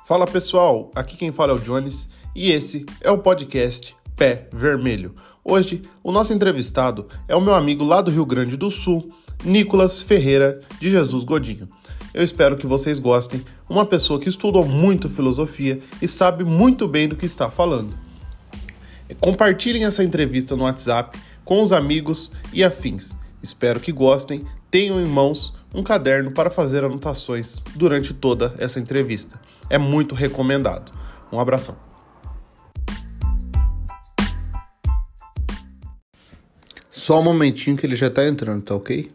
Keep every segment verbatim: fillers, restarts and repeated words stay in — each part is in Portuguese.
Fala pessoal, aqui quem fala é o Jones e esse é o podcast Pé Vermelho. Hoje o nosso entrevistado é o meu amigo lá do Rio Grande do Sul, Nicolas Ferreira de Jesus Godinho. Eu espero que vocês gostem, uma pessoa que estudou muito filosofia e sabe muito bem do que está falando. Compartilhem essa entrevista no WhatsApp com os amigos e afins. Espero que gostem, tenham em mãos um caderno para fazer anotações durante toda essa entrevista. É muito recomendado. Um abração. Só um momentinho que ele já está entrando, tá ok?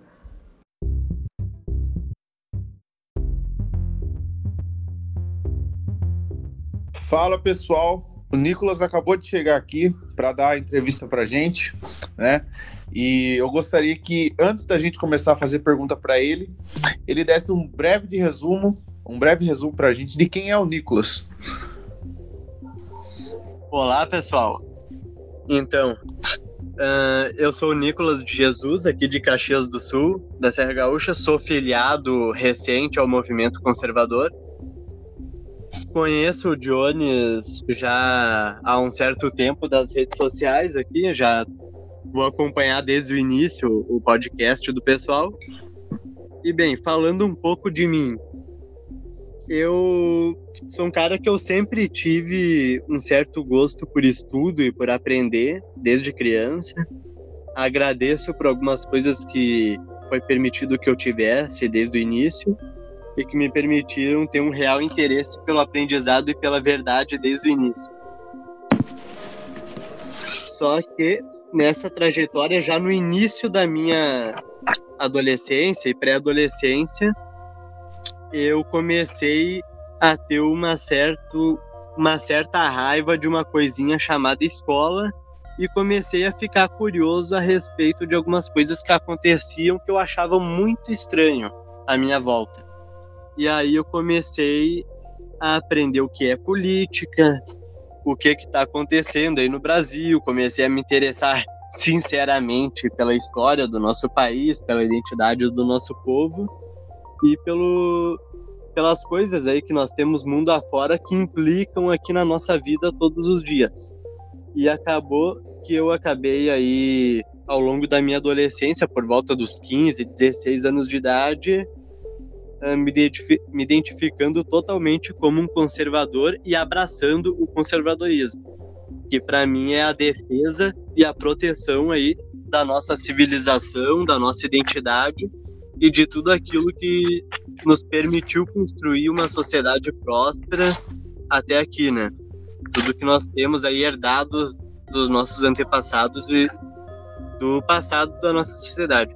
Fala pessoal, o Nicolas acabou de chegar aqui para dar a entrevista para a gente, né? E eu gostaria que, antes da gente começar a fazer pergunta para ele, ele desse um breve de resumo, um breve resumo para a gente de quem é o Nicolas. Olá, pessoal. Então, uh, eu sou o Nicolas de Jesus, aqui de Caxias do Sul, da Serra Gaúcha. Sou filiado recente ao movimento conservador. Conheço o Jones já há um certo tempo das redes sociais aqui, já vou acompanhar desde o início o podcast do pessoal. E bem, falando um pouco de mim, eu sou um cara que eu sempre tive um certo gosto por estudo e por aprender desde criança. Agradeço por algumas coisas que foi permitido que eu tivesse desde o início e que me permitiram ter um real interesse pelo aprendizado e pela verdade desde o início. Só que nessa trajetória, já no início da minha adolescência e pré-adolescência, eu comecei a ter uma, certo, uma certa raiva de uma coisinha chamada escola e comecei a ficar curioso a respeito de algumas coisas que aconteciam que eu achava muito estranho à minha volta. E aí eu comecei a aprender o que é política, o que está acontecendo aí no Brasil, comecei a me interessar sinceramente pela história do nosso país, pela identidade do nosso povo e pelo, pelas coisas aí que nós temos mundo afora que implicam aqui na nossa vida todos os dias. E acabou que eu acabei aí, ao longo da minha adolescência, por volta dos quinze, dezesseis anos de idade, me, identifi- me identificando totalmente como um conservador e abraçando o conservadorismo, que para mim é a defesa e a proteção aí da nossa civilização, da nossa identidade e de tudo aquilo que nos permitiu construir uma sociedade próspera até aqui, né? Tudo que nós temos aí herdado dos nossos antepassados e do passado da nossa sociedade.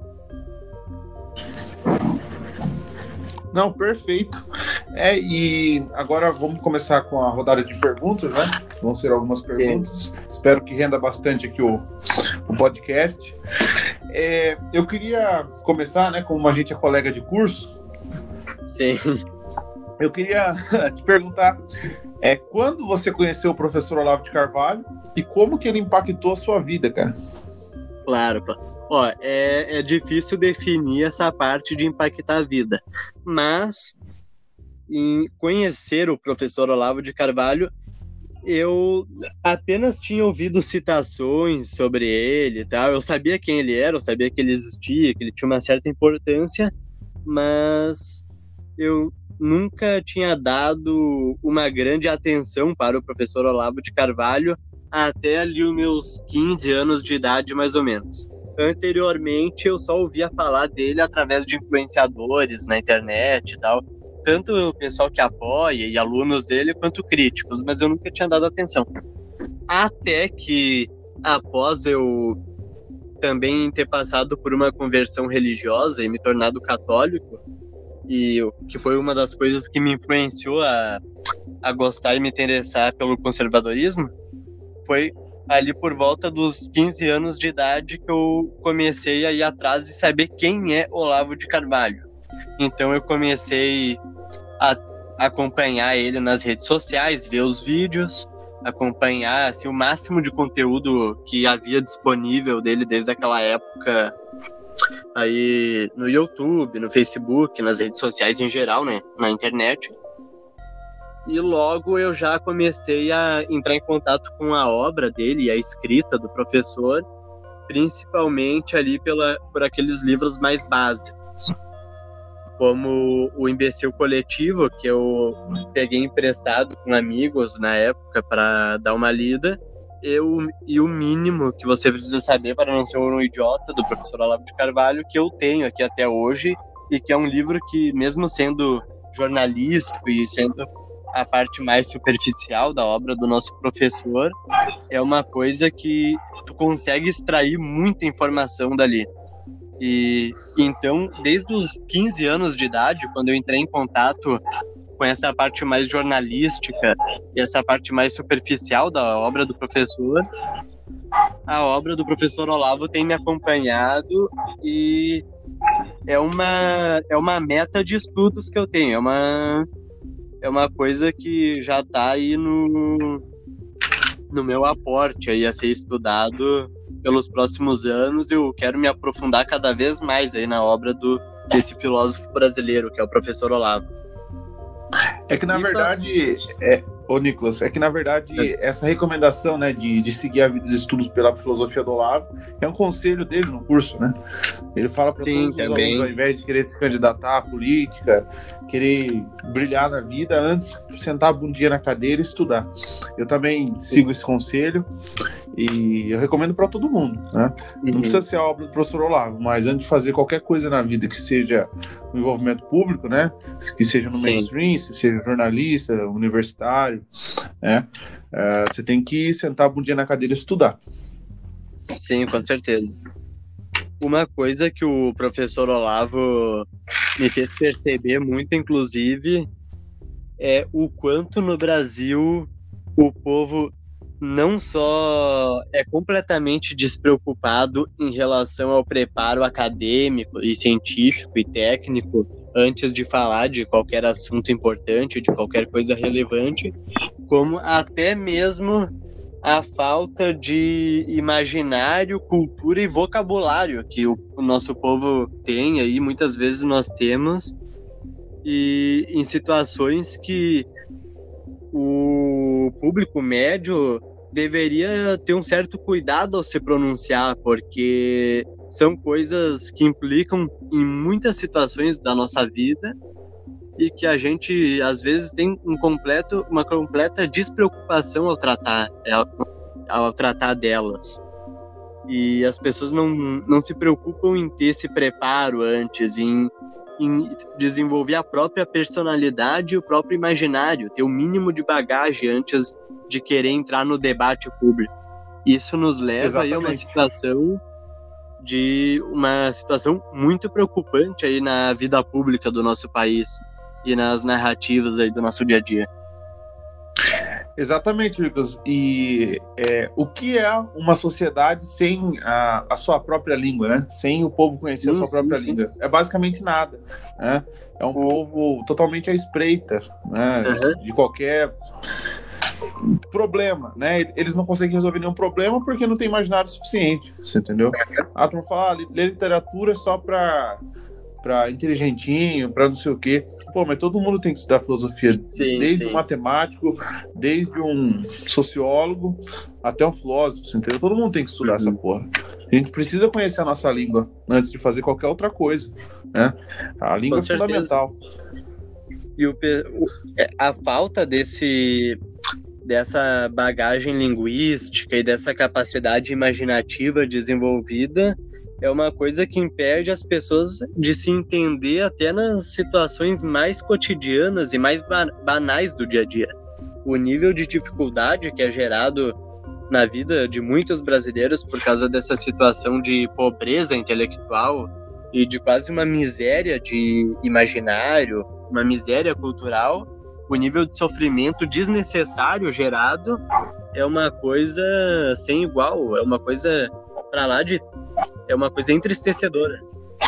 Não, perfeito. É, e agora vamos começar com a rodada de perguntas, né? Vão ser algumas perguntas. Sim. Espero que renda bastante aqui o, o podcast. É, eu queria começar, né? Como a gente é colega de curso. Sim. Eu queria te perguntar, é, quando você conheceu o professor Olavo de Carvalho e como que ele impactou a sua vida, cara? Claro, pá. Ó, é, é difícil definir essa parte de impactar a vida, mas em conhecer o professor Olavo de Carvalho, eu apenas tinha ouvido citações sobre ele e tal. Eu sabia quem ele era, eu sabia que ele existia, que ele tinha uma certa importância, mas eu nunca tinha dado uma grande atenção para o professor Olavo de Carvalho até ali os meus quinze anos de idade, mais ou menos. Anteriormente, eu só ouvia falar dele através de influenciadores na internet e tal, tanto o pessoal que apoia e alunos dele, quanto críticos, mas eu nunca tinha dado atenção. Até que, após eu também ter passado por uma conversão religiosa e me tornado católico, e que foi uma das coisas que me influenciou a, a gostar e me interessar pelo conservadorismo, foi ali por volta dos quinze anos de idade que eu comecei a ir atrás e saber quem é Olavo de Carvalho. Então eu comecei a acompanhar ele nas redes sociais, ver os vídeos, acompanhar assim, o máximo de conteúdo que havia disponível dele desde aquela época aí no YouTube, no Facebook, nas redes sociais em geral, né, na internet. e logo eu já comecei a entrar em contato com a obra dele, a escrita do professor, principalmente ali pela, por aqueles livros mais básicos, como o Imbecil Coletivo, que eu peguei emprestado com amigos na época para dar uma lida, eu, e o Mínimo que você precisa saber para não ser um idiota, do professor Olavo de Carvalho, que eu tenho aqui até hoje, e que é um livro que, mesmo sendo jornalístico e sendo a parte mais superficial da obra do nosso professor, é uma coisa que tu consegue extrair muita informação dali. E então, desde os quinze anos de idade, quando eu entrei em contato com essa parte mais jornalística e essa parte mais superficial da obra do professor, a obra do professor Olavo tem me acompanhado e é uma, é uma meta de estudos que eu tenho, é uma, é uma coisa que já está aí no, no meu aporte aí a ser estudado pelos próximos anos. Eu quero me aprofundar cada vez mais aí na obra do, desse filósofo brasileiro, que é o professor Olavo. É que, na verdade, é, ô Nicolas, é que, na verdade, é. essa recomendação, né, de, de seguir a vida de estudos pela filosofia do Olavo é um conselho dele no curso, né? Ele fala para todos os também. alunos, ao invés de querer se candidatar à política, querer brilhar na vida, antes sentar a bundinha na cadeira e estudar. Eu também sigo esse conselho e eu recomendo para todo mundo, né? Uhum. Não precisa ser a obra do professor Olavo, mas antes de fazer qualquer coisa na vida que seja um envolvimento público, né? Que seja no Sim. mainstream, se seja jornalista, universitário, né? Uh, você tem que sentar a bundinha na cadeira e estudar. Sim, com certeza. Uma coisa que o professor Olavo me fez perceber muito, inclusive, é o quanto no Brasil o povo não só é completamente despreocupado em relação ao preparo acadêmico e científico e técnico antes de falar de qualquer assunto importante, de qualquer coisa relevante, como até mesmo a falta de imaginário, cultura e vocabulário que o, o nosso povo tem aí, muitas vezes nós temos, e em situações que o público médio deveria ter um certo cuidado ao se pronunciar, porque são coisas que implicam em muitas situações da nossa vida e que a gente, às vezes, tem um completo, uma completa despreocupação ao tratar, ao tratar delas. E as pessoas não, não se preocupam em ter esse preparo antes, em em desenvolver a própria personalidade e o próprio imaginário, ter o mínimo de bagagem antes de querer entrar no debate público. Isso nos leva aí a uma situação de uma situação muito preocupante aí na vida pública do nosso país e nas narrativas aí do nosso dia a dia. Exatamente, Lucas. E é, o que é uma sociedade sem a, a sua própria língua, né? Sem o povo conhecer sim, a sua própria sim, língua? Sim. É basicamente nada, né? É um povo totalmente à espreita, né? Uhum. De qualquer problema, né? Eles não conseguem resolver nenhum problema porque não tem imaginário suficiente, você entendeu? A turma fala, ah, ler literatura é só para para inteligentinho, para não sei o quê. Pô, mas todo mundo tem que estudar filosofia, sim, desde sim. um matemático, desde um sociólogo até um filósofo, você entendeu? Todo mundo tem que estudar uhum. essa porra. A gente precisa conhecer a nossa língua antes de fazer qualquer outra coisa, né? A língua é fundamental. E o, a falta desse dessa bagagem linguística e dessa capacidade imaginativa desenvolvida é uma coisa que impede as pessoas de se entender até nas situações mais cotidianas e mais banais do dia a dia. O nível de dificuldade que é gerado na vida de muitos brasileiros por causa dessa situação de pobreza intelectual e de quase uma miséria de imaginário, uma miséria cultural, o nível de sofrimento desnecessário gerado é uma coisa sem igual, é uma coisa para lá de é uma coisa entristecedora.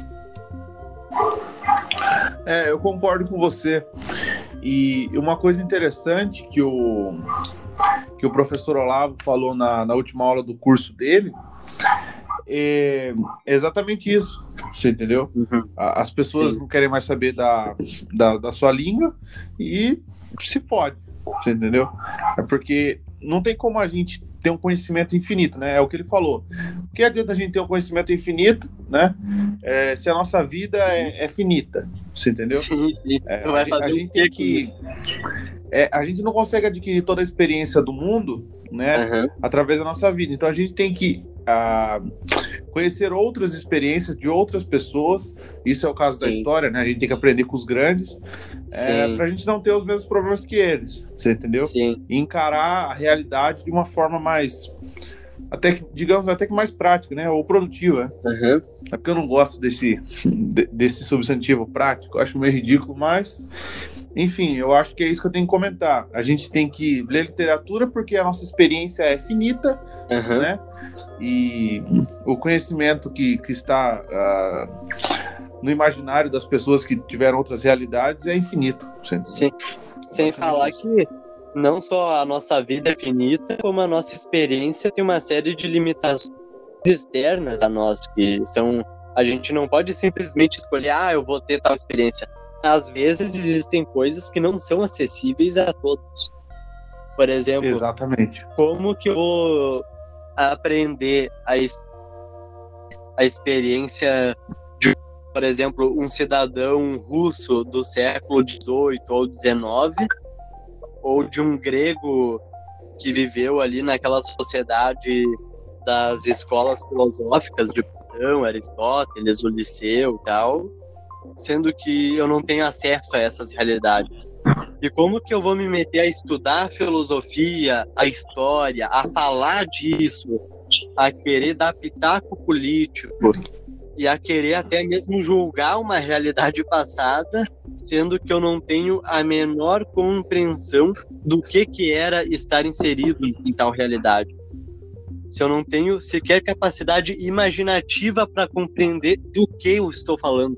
É, eu concordo com você. E uma coisa interessante que o, que o professor Olavo falou na, na última aula do curso dele é exatamente isso, você entendeu? Uhum. As pessoas Sim. não querem mais saber da, da, da sua língua e se fode, você entendeu? É porque não tem como a gente ter um conhecimento infinito, né? É o que ele falou. O que adianta a gente ter um conhecimento infinito, né? É, se a nossa vida é, é finita, você entendeu? Sim, sim. É, Tu vai a, fazer a o gente quê tem com que... isso? É, a gente não consegue adquirir toda a experiência do mundo, né? Aham. Através da nossa vida. Então a gente tem que ah, conhecer outras experiências de outras pessoas. Isso é o caso da Sim, história, né? A gente tem que aprender com os grandes, é, sim, para a gente não ter os mesmos problemas que eles, você entendeu? sim. E encarar a realidade de uma forma mais, até que, digamos, até que mais prática, né? Ou produtiva. Aham. É porque eu não gosto desse, de- desse substantivo prático, eu acho meio ridículo, mas, enfim, eu acho que é isso que eu tenho que comentar. A gente tem que ler literatura porque a nossa experiência é finita, Aham. né? E o conhecimento que, que está ah, no imaginário das pessoas que tiveram outras realidades é infinito. Sempre. Sim. Sem falar isso. que não só a nossa vida é finita, como a nossa experiência tem uma série de limitações externas a nós, que são... A gente não pode simplesmente escolher, ah, eu vou ter tal experiência. Às vezes existem coisas que não são acessíveis a todos. Por exemplo, Exatamente. como que eu vou aprender a, es- a experiência de, por exemplo, um cidadão russo do século dezoito ou dezenove, ou de um grego que viveu ali naquela sociedade das escolas filosóficas de Platão, Aristóteles, o Liceu e tal, sendo que eu não tenho acesso a essas realidades. E como que eu vou me meter a estudar a filosofia, a história, a falar disso, a querer dar pitaco político e a querer até mesmo julgar uma realidade passada, sendo que eu não tenho a menor compreensão do que que era estar inserido em tal realidade. Se eu não tenho sequer capacidade imaginativa para compreender do que eu estou falando.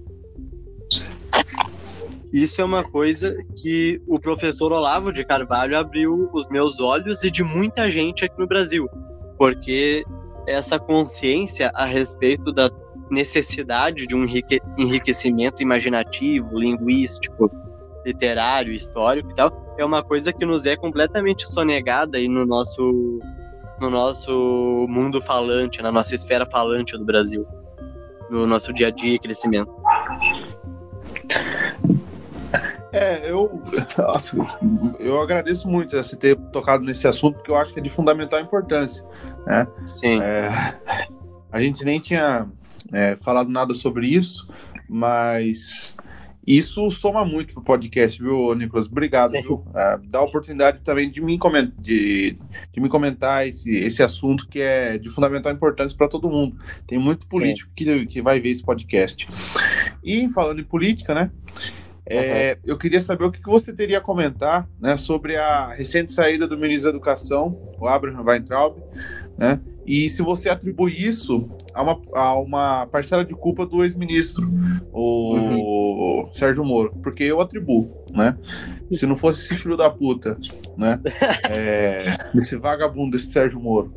Isso é uma coisa que o professor Olavo de Carvalho abriu os meus olhos e de muita gente aqui no Brasil, porque essa consciência a respeito da necessidade de um enrique- enriquecimento imaginativo, linguístico, literário, histórico e tal, é uma coisa que nos é completamente sonegada aí no nosso, no nosso mundo falante, na nossa esfera falante do Brasil, no nosso dia a dia e crescimento. É, eu, nossa, eu agradeço muito você ter tocado nesse assunto, porque eu acho que é de fundamental importância, né? Sim. É, a gente nem tinha é, falado nada sobre isso, mas isso soma muito pro podcast, viu, Nicolas? Obrigado, Sim. viu? É, dá a oportunidade também de me comentar, de, de me comentar esse, esse assunto que é de fundamental importância para todo mundo. Tem muito político que, que vai ver esse podcast. E falando em política, né? É, uhum. Eu queria saber o que você teria a comentar, né, sobre a recente saída do ministro da Educação, o Abraham Weintraub, né, e se você atribui isso a uma, a uma parcela de culpa do ex-ministro, o uhum. Sérgio Moro, porque eu atribuo, né? Se não fosse esse filho da puta, né, é, esse vagabundo, esse Sérgio Moro.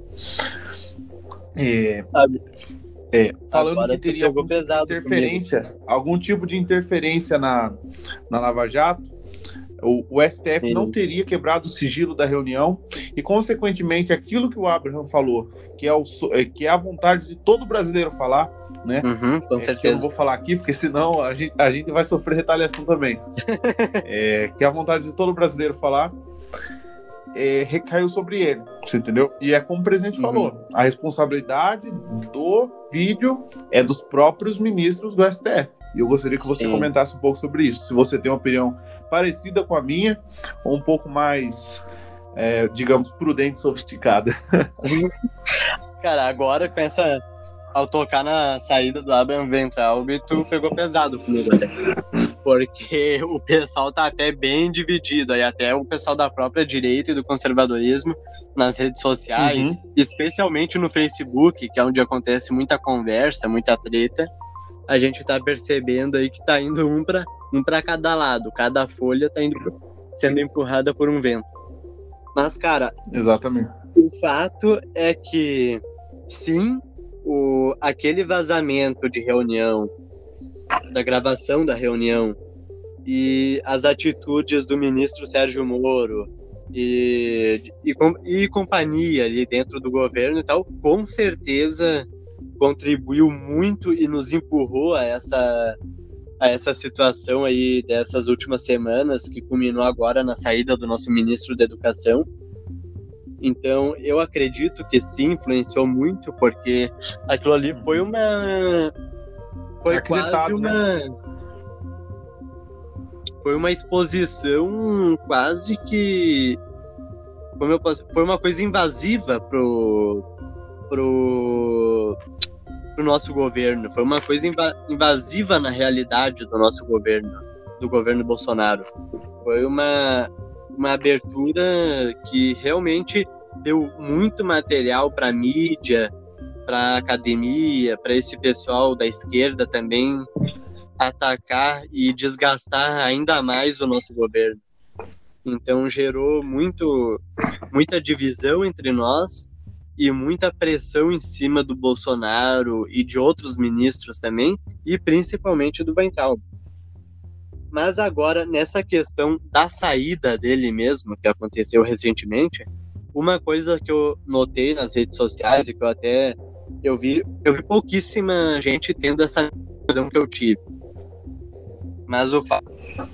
É, É, falando Agora que teria algum tipo de interferência, comigo. algum tipo de interferência na, na Lava Jato, o, o S T F Sim. não teria quebrado o sigilo da reunião e, consequentemente, aquilo que o Abraham falou, que é, o, que é a vontade de todo brasileiro falar, né? Uhum, com é, certeza. Que eu não vou falar aqui, porque senão a gente, a gente vai sofrer retaliação também. é, que é a vontade de todo brasileiro falar. É, recaiu sobre ele, você entendeu? E é como o presidente uhum. falou, a responsabilidade do vídeo é dos próprios ministros do S T F. E eu gostaria que você Sim. comentasse um pouco sobre isso. Se você tem uma opinião parecida com a minha, ou um pouco mais, é, digamos, prudente e sofisticada. Cara, agora com essa... Ao tocar na saída do Abraham Weintraub, tu pegou pesado comigo até. Porque o pessoal tá até bem dividido, aí até o pessoal da própria direita e do conservadorismo nas redes sociais, uhum. especialmente no Facebook, que é onde acontece muita conversa, muita treta, a gente tá percebendo aí que tá indo um pra, um pra cada lado, cada folha tá indo, sendo empurrada por um vento. Mas, cara, exatamente. O fato é que, sim, o, aquele vazamento de reunião, da gravação da reunião, e as atitudes do ministro Sérgio Moro e, e, e companhia ali dentro do governo e tal, com certeza contribuiu muito e nos empurrou a essa, a essa situação aí dessas últimas semanas, que culminou agora na saída do nosso ministro da Educação. Então, eu acredito que sim, influenciou muito, porque aquilo ali foi uma... Foi quase uma... Né? Foi uma exposição quase que... Como eu posso... Foi uma coisa invasiva pro... pro... pro nosso governo. Foi uma coisa inva... invasiva na realidade do nosso governo, do governo Bolsonaro. Foi uma... uma abertura que realmente deu muito material para a mídia, para a academia, para esse pessoal da esquerda também atacar e desgastar ainda mais o nosso governo. Então gerou muito, muita divisão entre nós e muita pressão em cima do Bolsonaro e de outros ministros também, e principalmente do Weintraub. Mas agora, nessa questão da saída dele mesmo, que aconteceu recentemente, uma coisa que eu notei nas redes sociais e que eu até eu vi, eu vi pouquíssima gente tendo essa visão que eu tive. Mas o fato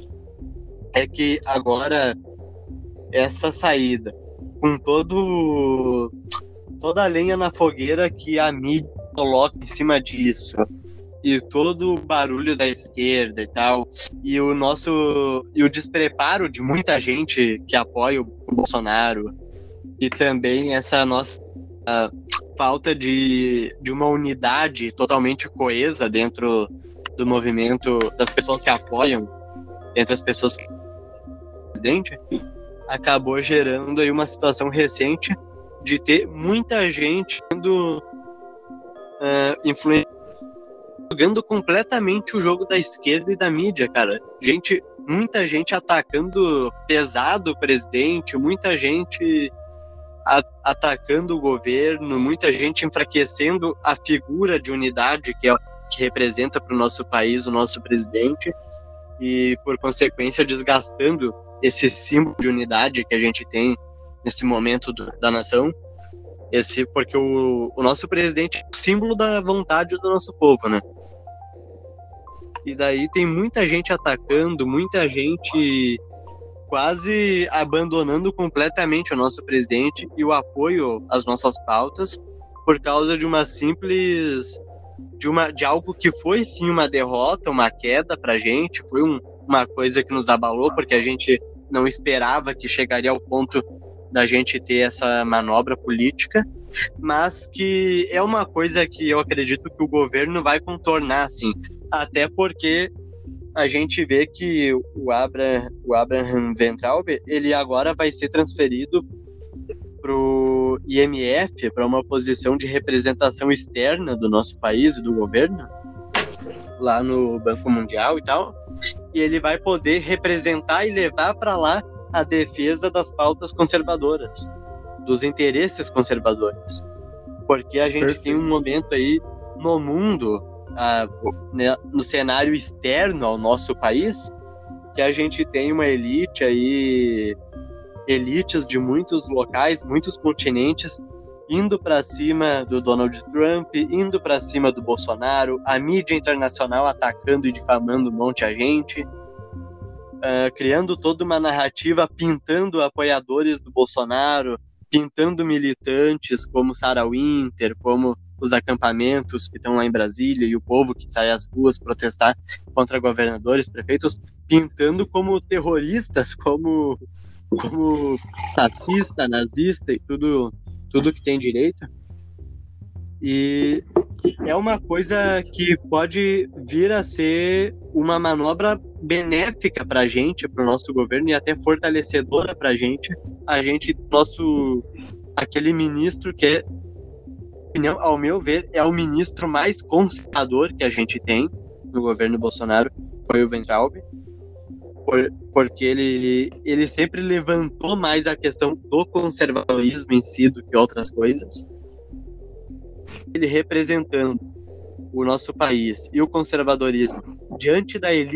é que agora essa saída, com todo toda a lenha na fogueira que a mídia coloca em cima disso, e todo o barulho da esquerda e tal, e o nosso e o despreparo de muita gente que apoia o Bolsonaro, e também essa nossa falta de, de uma unidade totalmente coesa dentro do movimento, das pessoas que apoiam, entre as pessoas que o presidente, acabou gerando aí uma situação recente de ter muita gente sendo uh, influenciada, jogando completamente o jogo da esquerda e da mídia, cara. Gente, muita gente atacando pesado o presidente, muita gente a, atacando o governo, muita gente enfraquecendo a figura de unidade que, é, que representa para o nosso país o nosso presidente, e, por consequência, desgastando esse símbolo de unidade que a gente tem nesse momento do, da nação. Esse, porque o, o nosso presidente é o símbolo da vontade do nosso povo, né? E daí tem muita gente atacando, muita gente quase abandonando completamente o nosso presidente e o apoio às nossas pautas por causa de uma simples... de, uma, de algo que foi sim uma derrota, uma queda pra gente, foi um, uma coisa que nos abalou, porque a gente não esperava que chegaria ao ponto da gente ter essa manobra política, mas que é uma coisa que eu acredito que o governo vai contornar, assim, até porque a gente vê que o Abraham, o Abraham Weintraub, ele agora vai ser transferido pro I M F, para uma posição de representação externa do nosso país e do governo, lá no Banco Mundial e tal, e ele vai poder representar e levar para lá a defesa das pautas conservadoras, dos interesses conservadores, porque a gente Perfeito. Tem um momento aí no mundo, ah, né, no cenário externo ao nosso país, que a gente tem uma elite aí, elites de muitos locais, muitos continentes, indo para cima do Donald Trump, indo para cima do Bolsonaro, a mídia internacional atacando e difamando um monte de gente, uh, criando toda uma narrativa, pintando apoiadores do Bolsonaro, pintando militantes como Sarah Winter, como os acampamentos que estão lá em Brasília e o povo que sai às ruas protestar contra governadores, prefeitos, pintando como terroristas, como, como fascista, nazista e tudo, tudo que tem direito. E é uma coisa que pode vir a ser uma manobra benéfica para a gente, para o nosso governo, e até fortalecedora para a gente. A gente, nosso, aquele ministro que é, ao meu ver, é o ministro mais conservador que a gente tem no governo Bolsonaro, foi o Weintraub, por, porque ele, ele sempre levantou mais a questão do conservadorismo em si do que outras coisas. Ele representando o nosso país e o conservadorismo diante da elite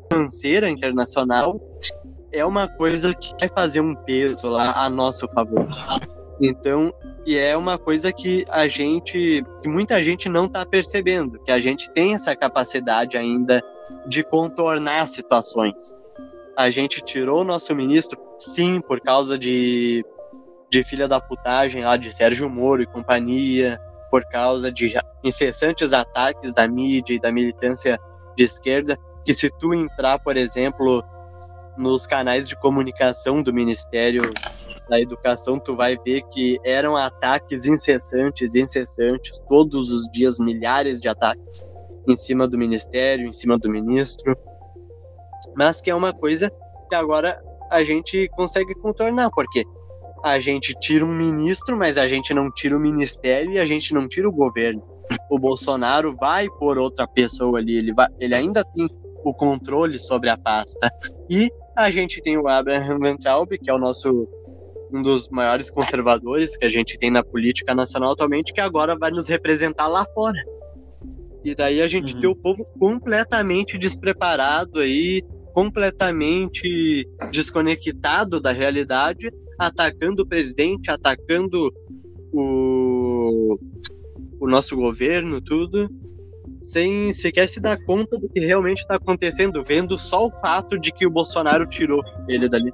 financeira internacional é uma coisa que vai fazer um peso lá a nosso favor. Então, e é uma coisa que a gente, que muita gente não está percebendo, que a gente tem essa capacidade ainda de contornar situações. A gente tirou o nosso ministro, sim, por causa de, de filha da putagem lá de Sérgio Moro e companhia, por causa de incessantes ataques da mídia e da militância de esquerda, que se tu entrar, por exemplo, nos canais de comunicação do Ministério da Educação, tu vai ver que eram ataques incessantes, incessantes, todos os dias, milhares de ataques em cima do Ministério, em cima do ministro, mas que é uma coisa que agora a gente consegue contornar, porque a gente tira um ministro, mas a gente não tira o ministério e a gente não tira o governo. O Bolsonaro vai por outra pessoa ali, ele, vai, ele ainda tem o controle sobre a pasta. E a gente tem o Abraham Weintraub, que é o nosso, um dos maiores conservadores que a gente tem na política nacional atualmente, que agora vai nos representar lá fora. E daí a gente uhum. tem o povo completamente despreparado aí, completamente desconectado da realidade, atacando o presidente, atacando o, o nosso governo, tudo, sem sequer se dar conta do que realmente está acontecendo, vendo só o fato de que o Bolsonaro tirou ele dali.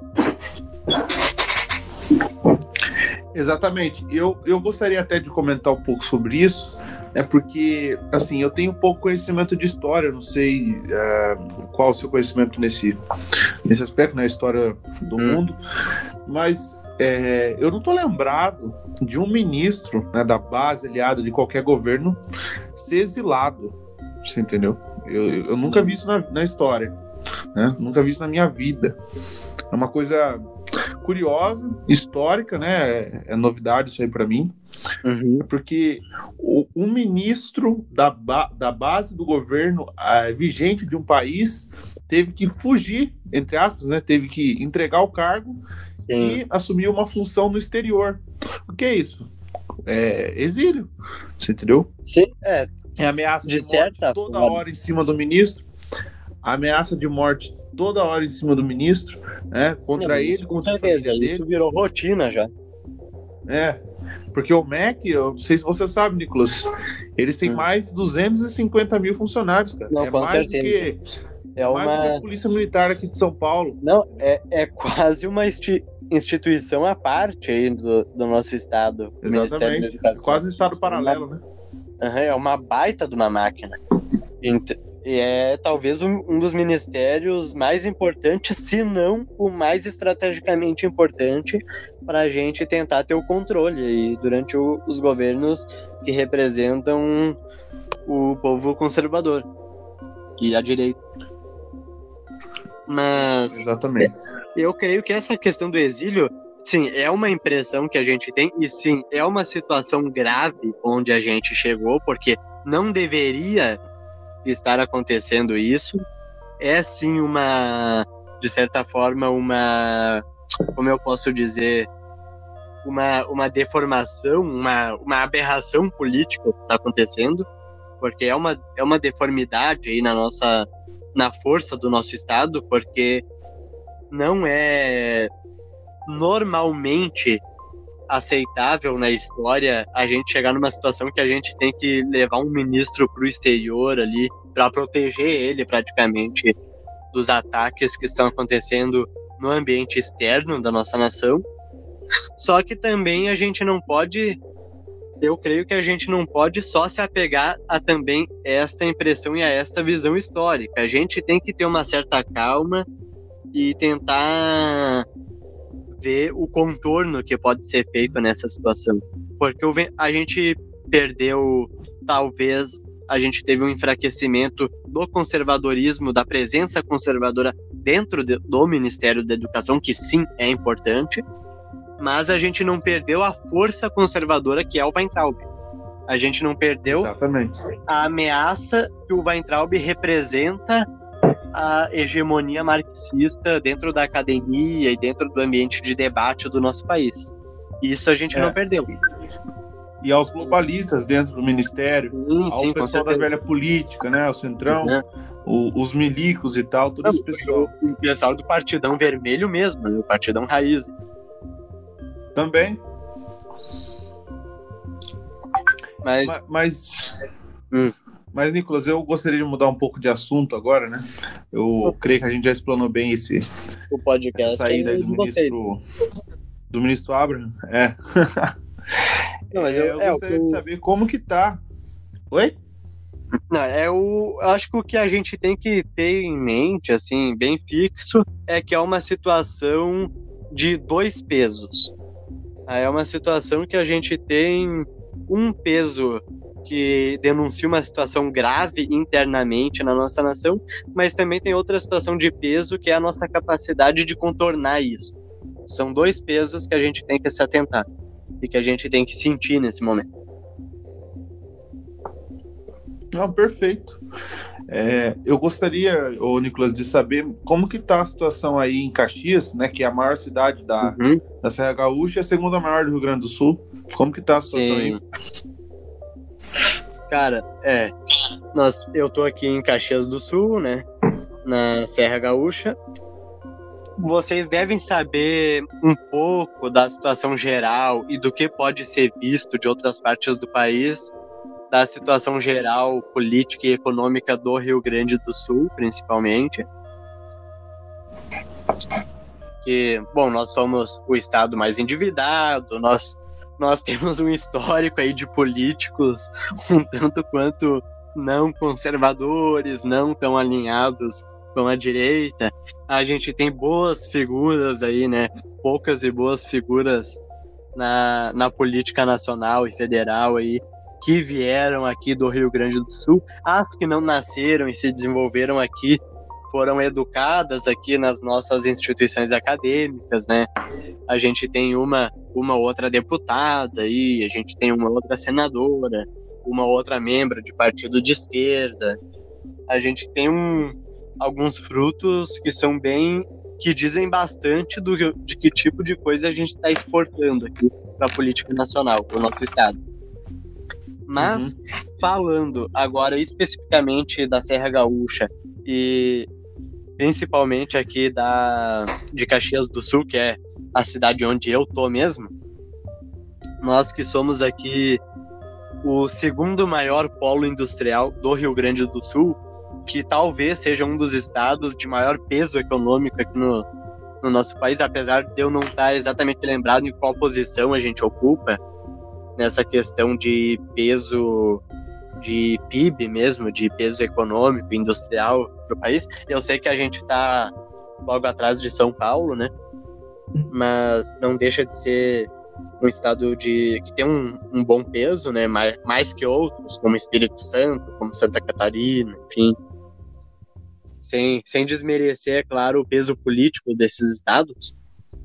Exatamente. Eu, eu gostaria até de comentar um pouco sobre isso, é porque, assim, eu tenho pouco conhecimento de história, não sei uh, qual o seu conhecimento nesse, nesse aspecto, na história do hum. mundo, mas é, eu não estou lembrado de um ministro, né, da base aliada de qualquer governo ser exilado, você entendeu? Eu, eu nunca vi isso na, na história, né? Nunca vi isso na minha vida. É uma coisa curiosa, histórica, né? É, é novidade isso aí para mim. Uhum. Porque o, um ministro da, ba, da base do governo uh, vigente de um país teve que fugir, entre aspas, né? Teve que entregar o cargo Sim. e assumir uma função no exterior. O que é isso? É exílio, você entendeu? Sim, é. É ameaça de, de morte toda forma. hora em cima do ministro, ameaça de morte toda hora em cima do ministro, né? Contra Não, ele, com contra certeza, a família isso dele. virou rotina já. É, porque o M E C, eu não sei se você sabe, Nicolas, eles têm hum. mais de duzentos e cinquenta mil funcionários, cara. Não, é com mais certeza. do que, é mais uma... do que a Polícia Militar aqui de São Paulo. Não, é, é quase uma esti... instituição à parte aí do, do nosso estado. Exatamente, quase um estado paralelo, né? Uhum, é uma baita de uma máquina. E é talvez um, um dos ministérios mais importantes, se não o mais estrategicamente importante, para a gente tentar ter o controle aí durante o, os governos que representam o povo conservador e a direita. Mas Exatamente. Eu creio que essa questão do exílio, sim, é uma impressão que a gente tem, e sim, é uma situação grave onde a gente chegou, porque não deveria estar acontecendo isso. É sim uma, de certa forma, uma, como eu posso dizer, uma, uma deformação, uma, uma aberração política que está acontecendo, porque é uma, é uma deformidade aí na nossa, na força do nosso Estado, porque não é normalmente aceitável na história a gente chegar numa situação que a gente tem que levar um ministro para o exterior ali para proteger ele praticamente dos ataques que estão acontecendo no ambiente externo da nossa nação. Só que também a gente não pode, eu creio que a gente não pode só se apegar a também esta impressão e a esta visão histórica. A gente tem que ter uma certa calma e tentar ver o contorno que pode ser feito nessa situação. Porque a gente perdeu, talvez, a gente teve um enfraquecimento do conservadorismo, da presença conservadora dentro de, do Ministério da Educação, que sim, é importante, mas a gente não perdeu a força conservadora que é o Weintraub. A gente não perdeu Exatamente. a ameaça que o Weintraub representa a hegemonia marxista dentro da academia e dentro do ambiente de debate do nosso país. Isso a gente é. não perdeu. e aos globalistas dentro do ministério, sim, ao sim, pessoal da velha política, né? O Centrão, uhum. o, os milicos e tal, todo Não, esse pessoal. O, o pessoal do Partidão Vermelho mesmo, né? O Partidão Raiz. Também. Mas... Mas... mas... Hum. Mas, Nicolas, eu gostaria de mudar um pouco de assunto agora, né? Eu creio que a gente já explanou bem esse, o podcast essa saída aí do ministro, do ministro Abraham. É. Não, mas eu, eu é, gostaria eu... de saber como que tá. Oi? Não, é o, eu acho que o que a gente tem que ter em mente, assim, bem fixo, é que é uma situação de dois pesos. É uma situação que a gente tem um peso que denuncia uma situação grave internamente na nossa nação, mas também tem outra situação de peso, que é a nossa capacidade de contornar isso. São dois pesos que a gente tem que se atentar e que a gente tem que sentir nesse momento. Não, perfeito. É, eu gostaria, ô, Nicolas, de saber como que está a situação aí em Caxias, né, que é a maior cidade da, uhum. da Serra Gaúcha e a segunda maior do Rio Grande do Sul. Como que está a situação Sim. aí? Cara, é, nós, eu tô aqui em Caxias do Sul, né, na Serra Gaúcha. Vocês devem saber um pouco da situação geral e do que pode ser visto de outras partes do país, da situação geral política e econômica do Rio Grande do Sul, principalmente. Que, bom, nós somos o estado mais endividado, nós Nós temos um histórico aí de políticos um tanto quanto não conservadores, não tão alinhados com a direita. A gente tem boas figuras aí, né? Poucas e boas figuras na, na política nacional e federal aí, que vieram aqui do Rio Grande do Sul. As que não nasceram e se desenvolveram aqui foram educadas aqui nas nossas instituições acadêmicas, né? A gente tem uma, uma outra deputada aí, a gente tem uma outra senadora, uma outra membro de partido de esquerda. A gente tem um, alguns frutos que são bem, que dizem bastante do, de que tipo de coisa a gente está exportando aqui para a política nacional, para o nosso estado. Mas, uhum. falando agora especificamente da Serra Gaúcha e principalmente aqui da, de Caxias do Sul, que é a cidade onde eu tô mesmo, nós que somos aqui o segundo maior polo industrial do Rio Grande do Sul, que talvez seja um dos estados de maior peso econômico aqui no, no nosso país, apesar de eu não estar exatamente lembrado em qual posição a gente ocupa nessa questão de peso de P I B mesmo, de peso econômico, industrial para o país. Eu sei que a gente está logo atrás de São Paulo, né? Mas não deixa de ser um estado de, que tem um, um bom peso, né? Mais, mais que outros, como Espírito Santo, como Santa Catarina, enfim. Sem, sem desmerecer, é claro, o peso político desses estados.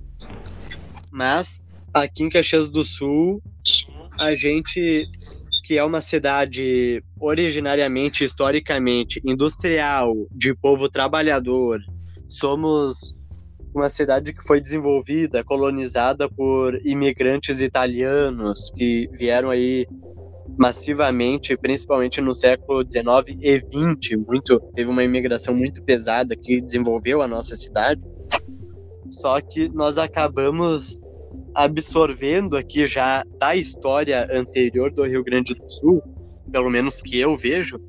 Mas aqui em Caxias do Sul, a gente, que é uma cidade originariamente, historicamente, industrial, de povo trabalhador, somos uma cidade que foi desenvolvida, colonizada por imigrantes italianos que vieram aí massivamente, principalmente no século dezenove e vinte, muito, teve uma imigração muito pesada que desenvolveu a nossa cidade. Só que nós acabamos absorvendo aqui já da história anterior do Rio Grande do Sul, pelo menos que eu vejo,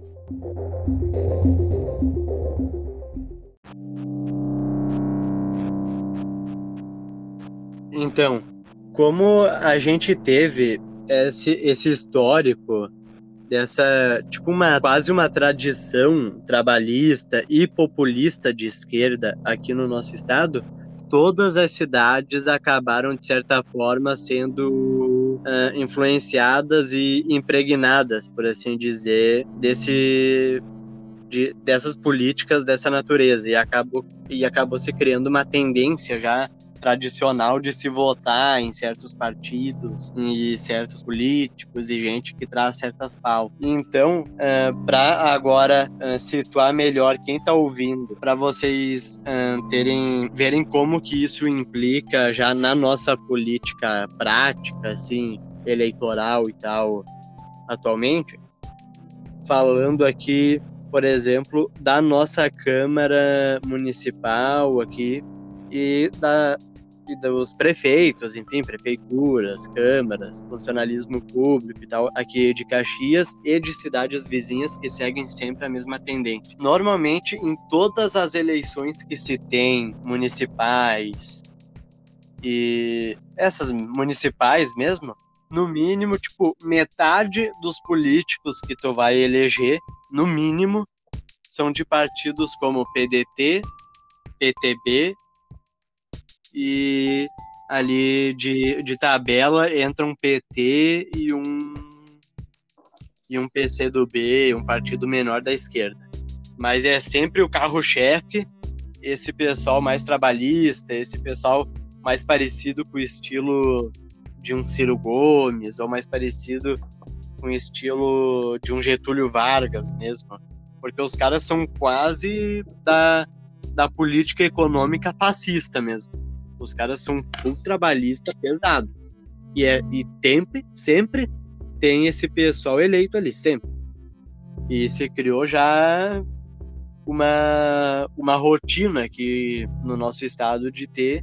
então, como a gente teve esse, esse histórico dessa, tipo, uma, quase uma tradição trabalhista e populista de esquerda aqui no nosso estado, todas as cidades acabaram, de certa forma, sendo uh, influenciadas e impregnadas, por assim dizer, desse, de, dessas políticas dessa natureza. E acabou, e acabou se criando uma tendência já tradicional de se votar em certos partidos e certos políticos e gente que traz certas pautas. Então, uh, para agora uh, situar melhor quem está ouvindo, para vocês uh, terem, verem como que isso implica já na nossa política prática, assim, eleitoral e tal atualmente, falando aqui, por exemplo, da nossa Câmara Municipal aqui e, da, e dos prefeitos, enfim, prefeituras, câmaras, funcionalismo público e tal, aqui de Caxias e de cidades vizinhas que seguem sempre a mesma tendência. Normalmente, em todas as eleições que se tem, municipais e essas municipais mesmo, no mínimo, tipo, metade dos políticos que tu vai eleger, no mínimo, são de partidos como P D T, P T B, e ali de, de tabela entra um P T e um, e um P C do B, um partido menor da esquerda. Mas é sempre o carro-chefe, esse pessoal mais trabalhista, esse pessoal mais parecido com o estilo de um Ciro Gomes, ou mais parecido com o estilo de um Getúlio Vargas mesmo, porque os caras são quase da, da política econômica fascista mesmo. Os caras são full trabalhista pesado. E, é, e sempre, sempre tem esse pessoal eleito ali, sempre. E se criou já uma, uma rotina aqui no nosso estado de ter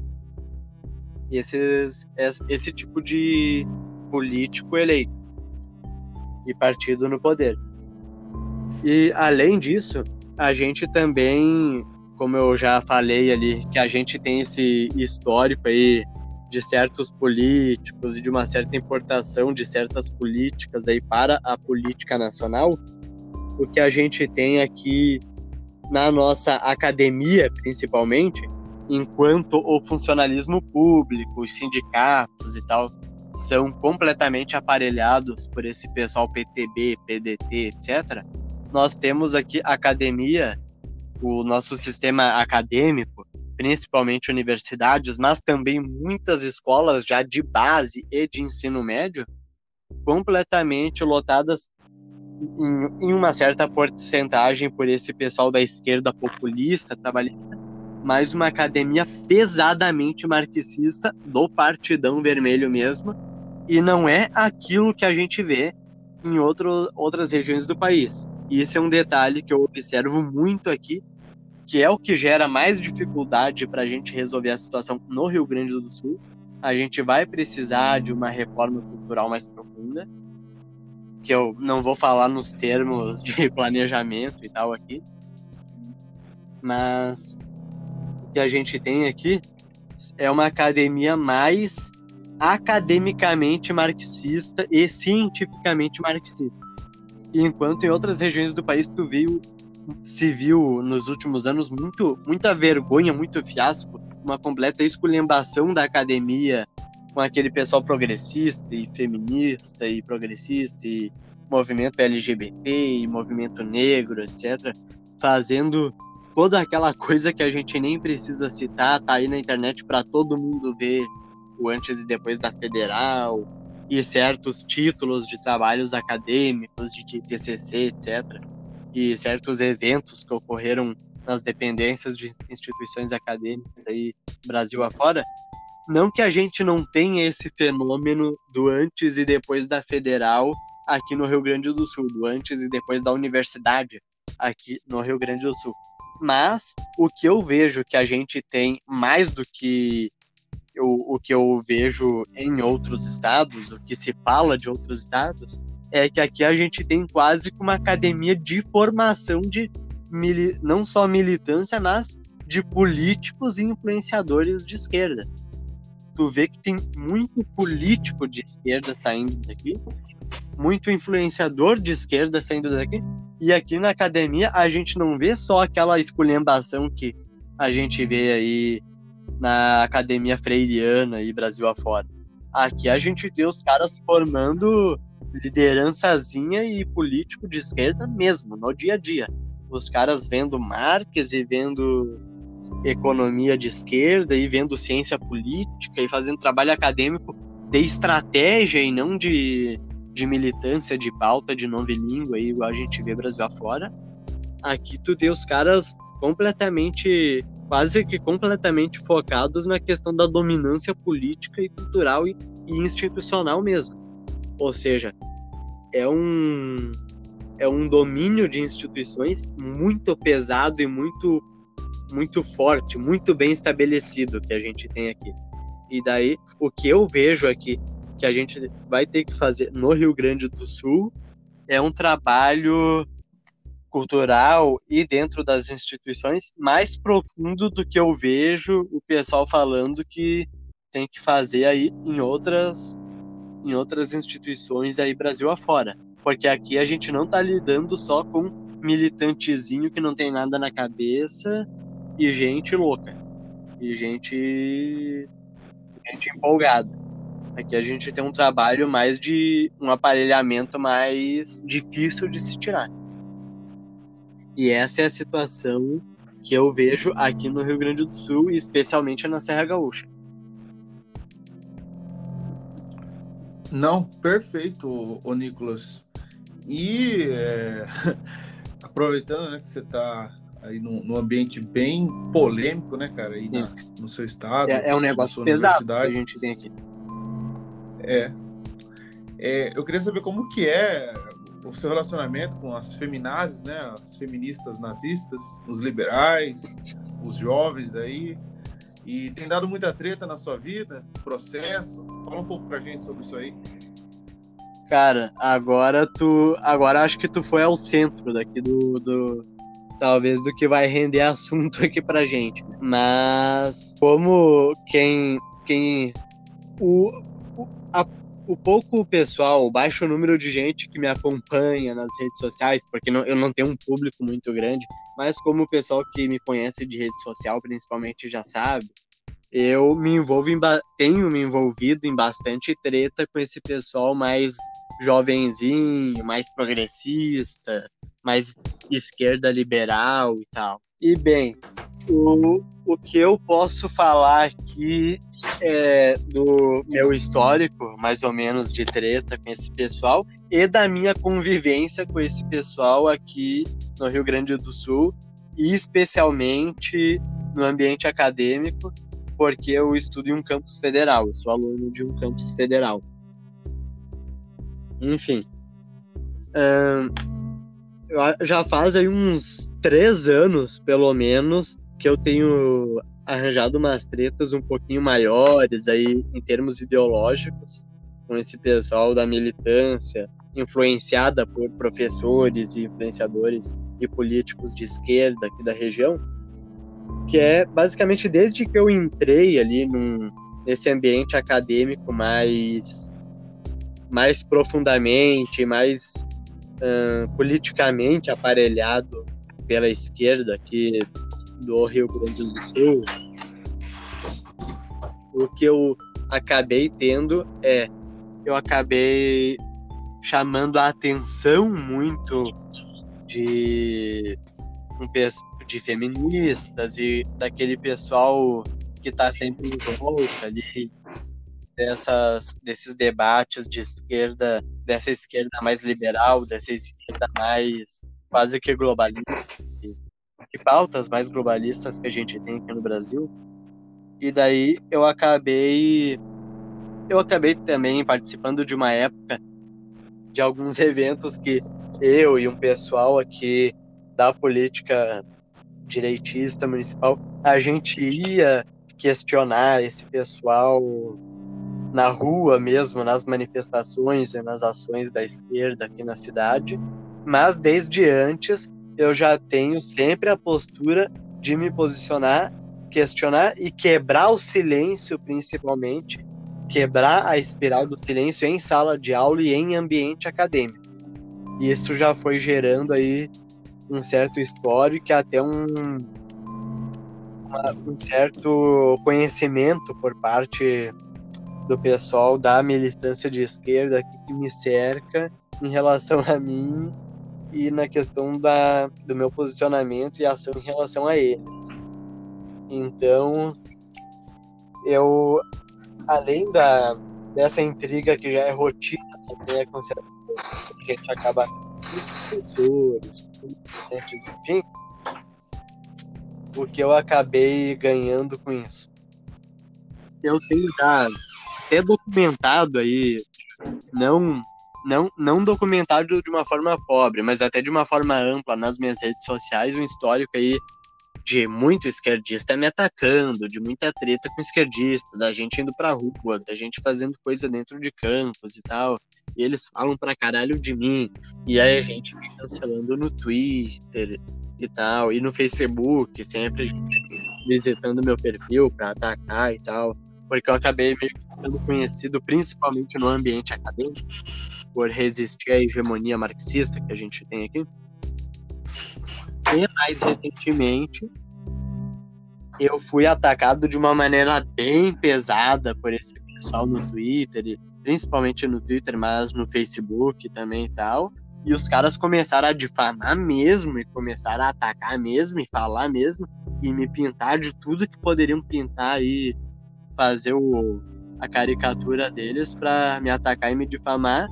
esses, esse tipo de político eleito e partido no poder. E além disso, a gente também, como eu já falei ali, que a gente tem esse histórico aí de certos políticos e de uma certa importação de certas políticas aí para a política nacional. O que a gente tem aqui na nossa academia, principalmente, enquanto o funcionalismo público, os sindicatos e tal, são completamente aparelhados por esse pessoal P T B, P D T, etcétera, nós temos aqui a academia, o nosso sistema acadêmico, principalmente universidades, mas também muitas escolas já de base e de ensino médio, completamente lotadas em, em uma certa porcentagem por esse pessoal da esquerda populista, trabalhista, mas uma academia pesadamente marxista do Partidão Vermelho mesmo, e não é aquilo que a gente vê em outro, outras regiões do país. E esse é um detalhe que eu observo muito aqui, que é o que gera mais dificuldade para a gente resolver a situação no Rio Grande do Sul. A gente vai precisar de uma reforma cultural mais profunda, que eu não vou falar nos termos de planejamento e tal aqui, mas o que a gente tem aqui é uma academia mais academicamente marxista e cientificamente marxista. E enquanto em outras regiões do país tu viu, se viu nos últimos anos muito, muita vergonha, muito fiasco, uma completa esculhambação da academia com aquele pessoal progressista e feminista e progressista e movimento L G B T e movimento negro, etcétera, fazendo toda aquela coisa que a gente nem precisa citar, tá aí na internet para todo mundo ver o antes e depois da federal, e certos títulos de trabalhos acadêmicos, de T C C, etcétera, e certos eventos que ocorreram nas dependências de instituições acadêmicas aí, Brasil afora. Não que a gente não tenha esse fenômeno do antes e depois da federal aqui no Rio Grande do Sul, do antes e depois da universidade aqui no Rio Grande do Sul. Mas o que eu vejo que a gente tem mais do que o, o que eu vejo em outros estados, o que se fala de outros estados, é que aqui a gente tem quase uma academia de formação de mili- não só militância, mas de políticos e influenciadores de esquerda. Tu vê que tem muito político de esquerda saindo daqui, muito influenciador de esquerda saindo daqui, e aqui na academia a gente não vê só aquela esculhambação que a gente vê aí na academia freiriana e Brasil afora. Aqui a gente vê os caras formando liderançazinha e político de esquerda mesmo, no dia a dia. Os caras vendo Marx e vendo economia de esquerda e vendo ciência política e fazendo trabalho acadêmico de estratégia e não de, de militância, de pauta, de nova língua, aí, igual a gente vê Brasil afora. Aqui tu tem os caras completamente, quase que completamente focados na questão da dominância política e cultural e, e institucional mesmo. Ou seja, é um, é um domínio de instituições muito pesado e muito, muito forte, muito bem estabelecido que a gente tem aqui. E daí, o que eu vejo aqui, que a gente vai ter que fazer no Rio Grande do Sul, é um trabalho cultural e dentro das instituições mais profundo do que eu vejo o pessoal falando que tem que fazer aí em outras, em outras instituições aí Brasil afora. Porque aqui a gente não tá lidando só com militantezinho que não tem nada na cabeça e gente louca. E gente, gente empolgada. Aqui a gente tem um trabalho mais de um aparelhamento mais difícil de se tirar. E essa é a situação que eu vejo aqui no Rio Grande do Sul, e especialmente na Serra Gaúcha. Não, perfeito, ô Nicolas. E é, aproveitando, né, que você está aí num, num ambiente bem polêmico, né, cara, aí na, no seu estado, é, é um negócio pesado que a gente tem aqui. É. é. Eu queria saber como que é o seu relacionamento com as feminazes, né, as feministas nazistas, os liberais, os jovens daí. E tem dado muita treta na sua vida, processo? Fala um pouco pra gente sobre isso aí. Cara, agora tu. Agora acho que tu foi ao centro daqui do. do talvez do que vai render assunto aqui pra gente. Mas como quem. quem o, o, a, o pouco pessoal, o baixo número de gente que me acompanha nas redes sociais, porque não, eu não tenho um público muito grande, mas como o pessoal que me conhece de rede social, principalmente, já sabe, eu me envolvo em ba- tenho me envolvido em bastante treta com esse pessoal mais jovenzinho, mais progressista, mais esquerda liberal e tal. E bem, o, o que eu posso falar aqui é do meu histórico, mais ou menos, de treta com esse pessoal e da minha convivência com esse pessoal aqui no Rio Grande do Sul, e especialmente no ambiente acadêmico, porque eu estudo em um campus federal, eu sou aluno de um campus federal. Enfim, hum, já faz aí uns três anos, pelo menos, que eu tenho arranjado umas tretas um pouquinho maiores aí em termos ideológicos com esse pessoal da militância, influenciada por professores e influenciadores e políticos de esquerda aqui da região, que é basicamente desde que eu entrei ali num, nesse ambiente acadêmico mais, mais profundamente, mais uh, politicamente aparelhado pela esquerda aqui do Rio Grande do Sul, o que eu acabei tendo é, eu acabei chamando a atenção muito de, de feministas e daquele pessoal que está sempre em volta ali dessas, desses debates de esquerda, dessa esquerda mais liberal, dessa esquerda mais quase que globalista, de pautas mais globalistas que a gente tem aqui no Brasil. E daí eu acabei eu acabei também participando de uma época de alguns eventos que eu e um pessoal aqui da política direitista municipal, a gente ia questionar esse pessoal na rua mesmo, nas manifestações e nas ações da esquerda aqui na cidade, mas desde antes eu já tenho sempre a postura de me posicionar, questionar e quebrar o silêncio, principalmente, quebrar a espiral do silêncio em sala de aula e em ambiente acadêmico. E isso já foi gerando aí um certo histórico e até um, uma, um certo conhecimento por parte do pessoal da militância de esquerda que me cerca em relação a mim e na questão da, do meu posicionamento e ação em relação a ele. Então, eu, além da, dessa intriga que já é rotina, também é considerada, a gente acaba com professores, enfim, o que eu acabei ganhando com isso. Eu tenho já até documentado aí não, não, não documentado de uma forma pobre, mas até de uma forma ampla nas minhas redes sociais, um histórico aí de muito esquerdista me atacando, de muita treta com esquerdista, da gente indo pra rua, da gente fazendo coisa dentro de campos e tal, e eles falam pra caralho de mim, e aí a gente me cancelando no Twitter e tal, e no Facebook, sempre visitando meu perfil pra atacar e tal, porque eu acabei meio que ficando conhecido principalmente no ambiente acadêmico, por resistir à hegemonia marxista que a gente tem aqui. E mais recentemente, eu fui atacado de uma maneira bem pesada por esse pessoal no Twitter, principalmente no Twitter, mas no Facebook também e tal. E os caras começaram a difamar mesmo, e começaram a atacar mesmo, e falar mesmo, e me pintar de tudo que poderiam pintar e fazer o, a caricatura deles pra me atacar e me difamar.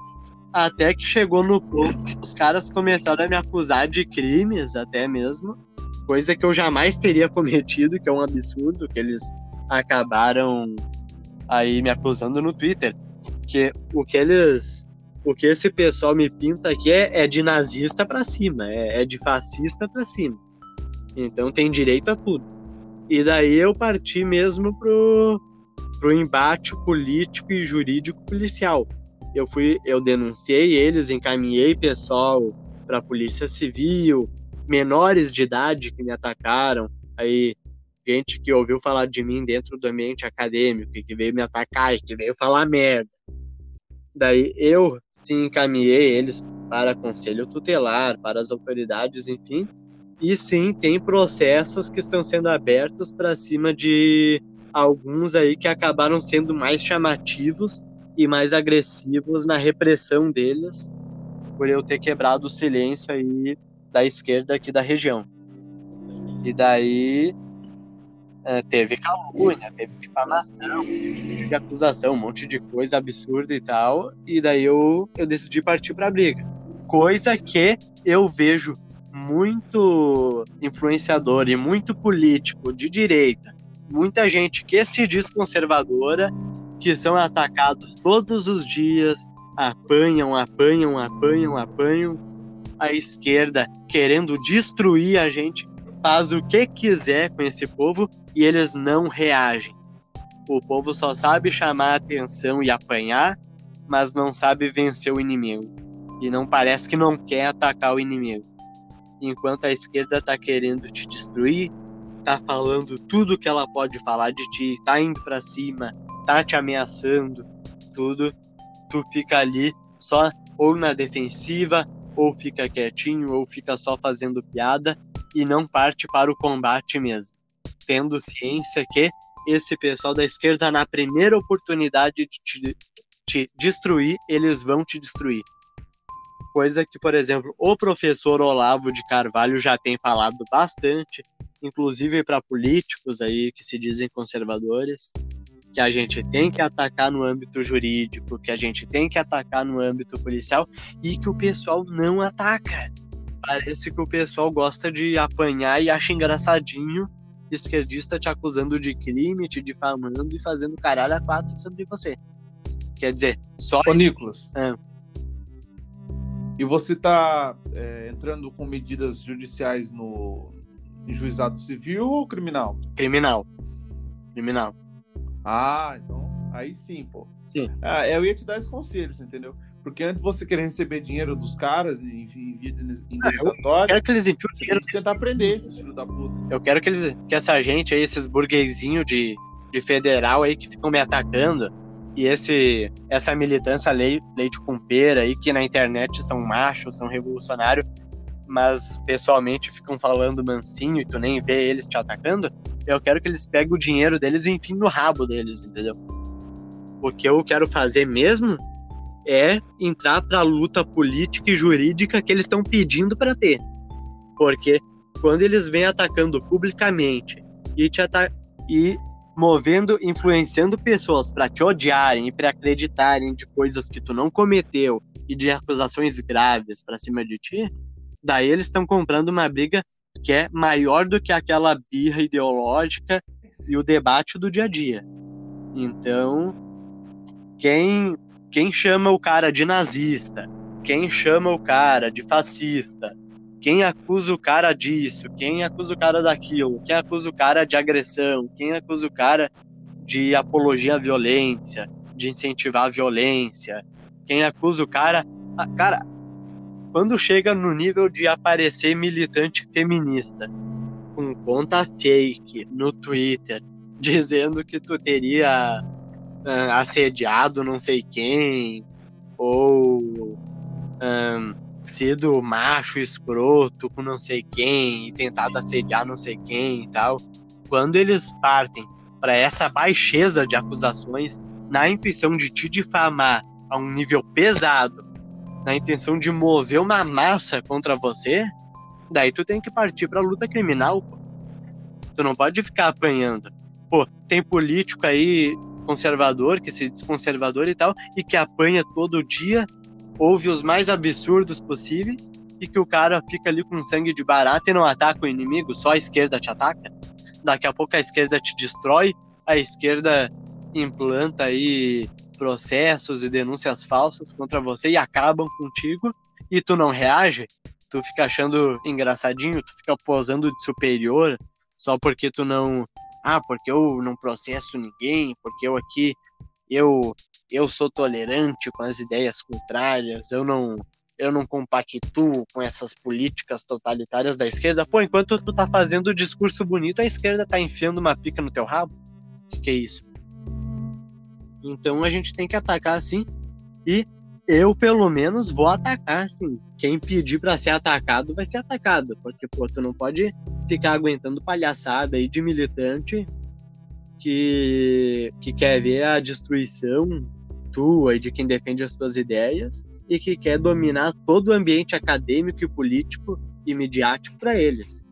Até que chegou no ponto, os caras começaram a me acusar de crimes até mesmo, coisa que eu jamais teria cometido, que é um absurdo, que eles acabaram aí me acusando no Twitter. Que o que eles, o que esse pessoal me pinta aqui é, é de nazista pra cima, é, é de fascista pra cima. Então tem direito a tudo. E daí eu parti mesmo pro, pro embate político e jurídico policial. Eu fui, eu denunciei eles, encaminhei pessoal para a Polícia Civil, menores de idade que me atacaram, aí gente que ouviu falar de mim dentro do ambiente acadêmico e que veio me atacar e que veio falar merda. Daí eu sim encaminhei eles para conselho tutelar, para as autoridades, enfim. E sim, tem processos que estão sendo abertos para cima de alguns aí que acabaram sendo mais chamativos e mais agressivos na repressão deles, por eu ter quebrado o silêncio aí da esquerda aqui da região. E daí é, teve calúnia, teve difamação, teve acusação, um monte de coisa absurda e tal, e daí eu, eu decidi partir pra briga. Coisa que eu vejo muito influenciador e muito político de direita, muita gente que se diz conservadora, que são atacados todos os dias, apanham, apanham, apanham, apanham, a esquerda querendo destruir a gente, faz o que quiser com esse povo e eles não reagem. O povo só sabe chamar a atenção e apanhar, mas não sabe vencer o inimigo. E não parece que não quer atacar o inimigo. Enquanto a esquerda tá querendo te destruir, tá falando tudo que ela pode falar de ti, tá indo pra cima, tá te ameaçando, tudo, tu fica ali só ou na defensiva, ou fica quietinho, ou fica só fazendo piada e não parte para o combate mesmo, tendo ciência que esse pessoal da esquerda, na primeira oportunidade de te, te destruir, eles vão te destruir. Coisa que, por exemplo, o professor Olavo de Carvalho já tem falado bastante, inclusive para políticos aí que se dizem conservadores, que a gente tem que atacar no âmbito jurídico, que a gente tem que atacar no âmbito policial, e que o pessoal não ataca. Parece que o pessoal gosta de apanhar e acha engraçadinho esquerdista te acusando de crime, te difamando e fazendo caralho a quatro sobre você. Quer dizer, só... Ô, Nicolas, ah. e você tá é, entrando com medidas judiciais no em juizado civil ou criminal? Criminal. Criminal. Ah, então, aí sim, pô. Sim. Ah, eu ia te dar esse conselho, você entendeu? Porque antes de você querer receber dinheiro dos caras em via indenizatória, eu quero que eles enfiem você tem que tentar prender esses filhos da puta. Eu quero que eles, que essa gente aí, esses burguesinhos de, de federal aí que ficam me atacando, e esse, essa militância lei, leite com pera aí, que na internet são machos, são revolucionários, mas pessoalmente ficam falando mansinho e tu nem vê eles te atacando, eu quero que eles peguem o dinheiro deles e enfim no rabo deles, entendeu? O que eu quero fazer mesmo é entrar pra luta política e jurídica que eles estão pedindo pra ter. Porque quando eles vêm atacando publicamente e te ata- e movendo, influenciando pessoas pra te odiarem e pra acreditarem de coisas que tu não cometeu e de acusações graves pra cima de ti, daí eles estão comprando uma briga que é maior do que aquela birra ideológica e o debate do dia a dia. Então, quem quem chama o cara de nazista, quem chama o cara de fascista, quem acusa o cara disso, quem acusa o cara daquilo, quem acusa o cara de agressão, quem acusa o cara de apologia à violência, de incentivar a violência, quem acusa o cara... Cara, quando chega no nível de aparecer militante feminista com conta fake no Twitter, dizendo que tu teria uh, assediado não sei quem, ou um, sido macho escroto com não sei quem, e tentado assediar não sei quem e tal, quando eles partem para essa baixeza de acusações, na intenção de te difamar a um nível pesado, na intenção de mover uma massa contra você, daí tu tem que partir pra luta criminal, pô. Tu não pode ficar apanhando. Pô, tem político aí conservador, que se diz conservador e tal, e que apanha todo dia, ouve os mais absurdos possíveis, e que o cara fica ali com sangue de barata e não ataca o inimigo, só a esquerda te ataca. Daqui a pouco a esquerda te destrói, a esquerda implanta aí processos e denúncias falsas contra você e acabam contigo, e tu não reage, tu fica achando engraçadinho, tu fica posando de superior, só porque tu não... Ah, porque eu não processo ninguém, porque eu aqui, eu, eu sou tolerante com as ideias contrárias, eu não, eu não compactuo com essas políticas totalitárias da esquerda. Pô, enquanto tu tá fazendo o discurso bonito, a esquerda tá enfiando uma pica no teu rabo? O que, que é isso? Então a gente tem que atacar assim, e eu pelo menos vou atacar assim. Quem pedir pra ser atacado vai ser atacado, porque pô, tu não pode ficar aguentando palhaçada aí de militante que, que quer ver a destruição tua e de quem defende as tuas ideias e que quer dominar todo o ambiente acadêmico e político e midiático para eles.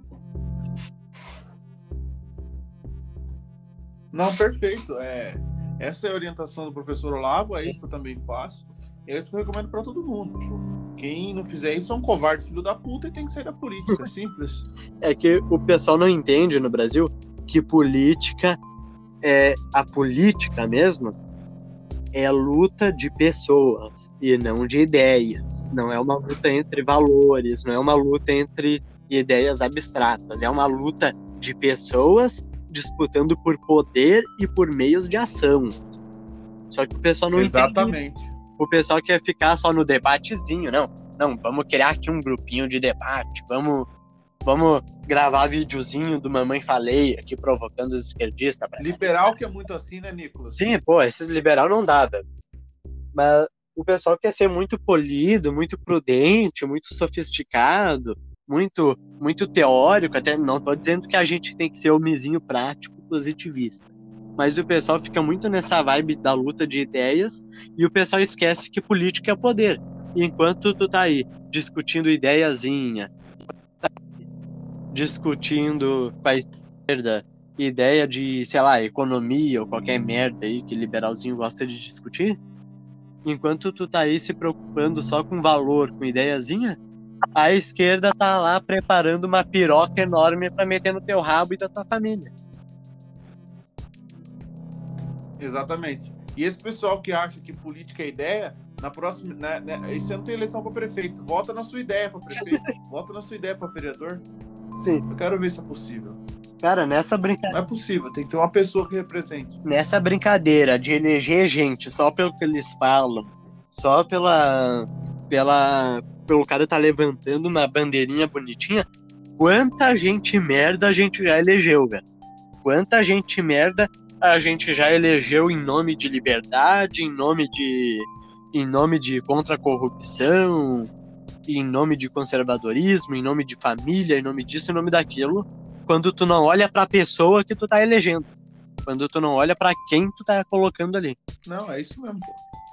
Não, perfeito. É... Essa é a orientação do professor Olavo, é isso que eu também faço. É isso que eu recomendo para todo mundo. Quem não fizer isso é um covarde, filho da puta, e tem que sair da política, é simples. É que o pessoal não entende no Brasil que política é a política mesmo, é luta de pessoas e não de ideias. Não é uma luta entre valores, não é uma luta entre ideias abstratas, é uma luta de pessoas disputando por poder e por meios de ação. Só que o pessoal não Exatamente. entende. O pessoal quer ficar só no debatezinho, não. Não, vamos criar aqui um grupinho de debate, vamos, vamos gravar videozinho do Mamãe Falei aqui provocando os esquerdistas. Liberal que é muito assim, né, Nicolas? Sim, pô, esses liberal não dá, velho. Mas o pessoal quer ser muito polido, muito prudente, muito sofisticado, muito, muito teórico, até não tô dizendo que a gente tem que ser homizinho prático, positivista, mas o pessoal fica muito nessa vibe da luta de ideias e o pessoal esquece que política é poder. E enquanto tu tá aí discutindo ideiazinha, discutindo com a esquerda ideia de, sei lá, economia ou qualquer merda aí que liberalzinho gosta de discutir, enquanto tu tá aí se preocupando só com valor, com ideiazinha, a esquerda tá lá preparando uma piroca enorme pra meter no teu rabo e da tua família. Exatamente. E esse pessoal que acha que política é ideia, na próxima, né, né, esse ano tem eleição para prefeito. Vota na sua ideia para prefeito. Vota na sua ideia para vereador. Sim. Eu quero ver se é possível. Cara, nessa brincadeira... Não é possível, tem que ter uma pessoa que represente. Nessa brincadeira de eleger gente só pelo que eles falam, só pela... pela... pelo cara tá levantando uma bandeirinha bonitinha, quanta gente merda a gente já elegeu, velho. Quanta gente merda a gente já elegeu em nome de liberdade, em nome de em nome de contra a corrupção, em nome de conservadorismo, em nome de família, em nome disso, em nome daquilo, quando tu não olha pra pessoa que tu tá elegendo, quando tu não olha pra quem tu tá colocando ali. Não, é isso mesmo, pô.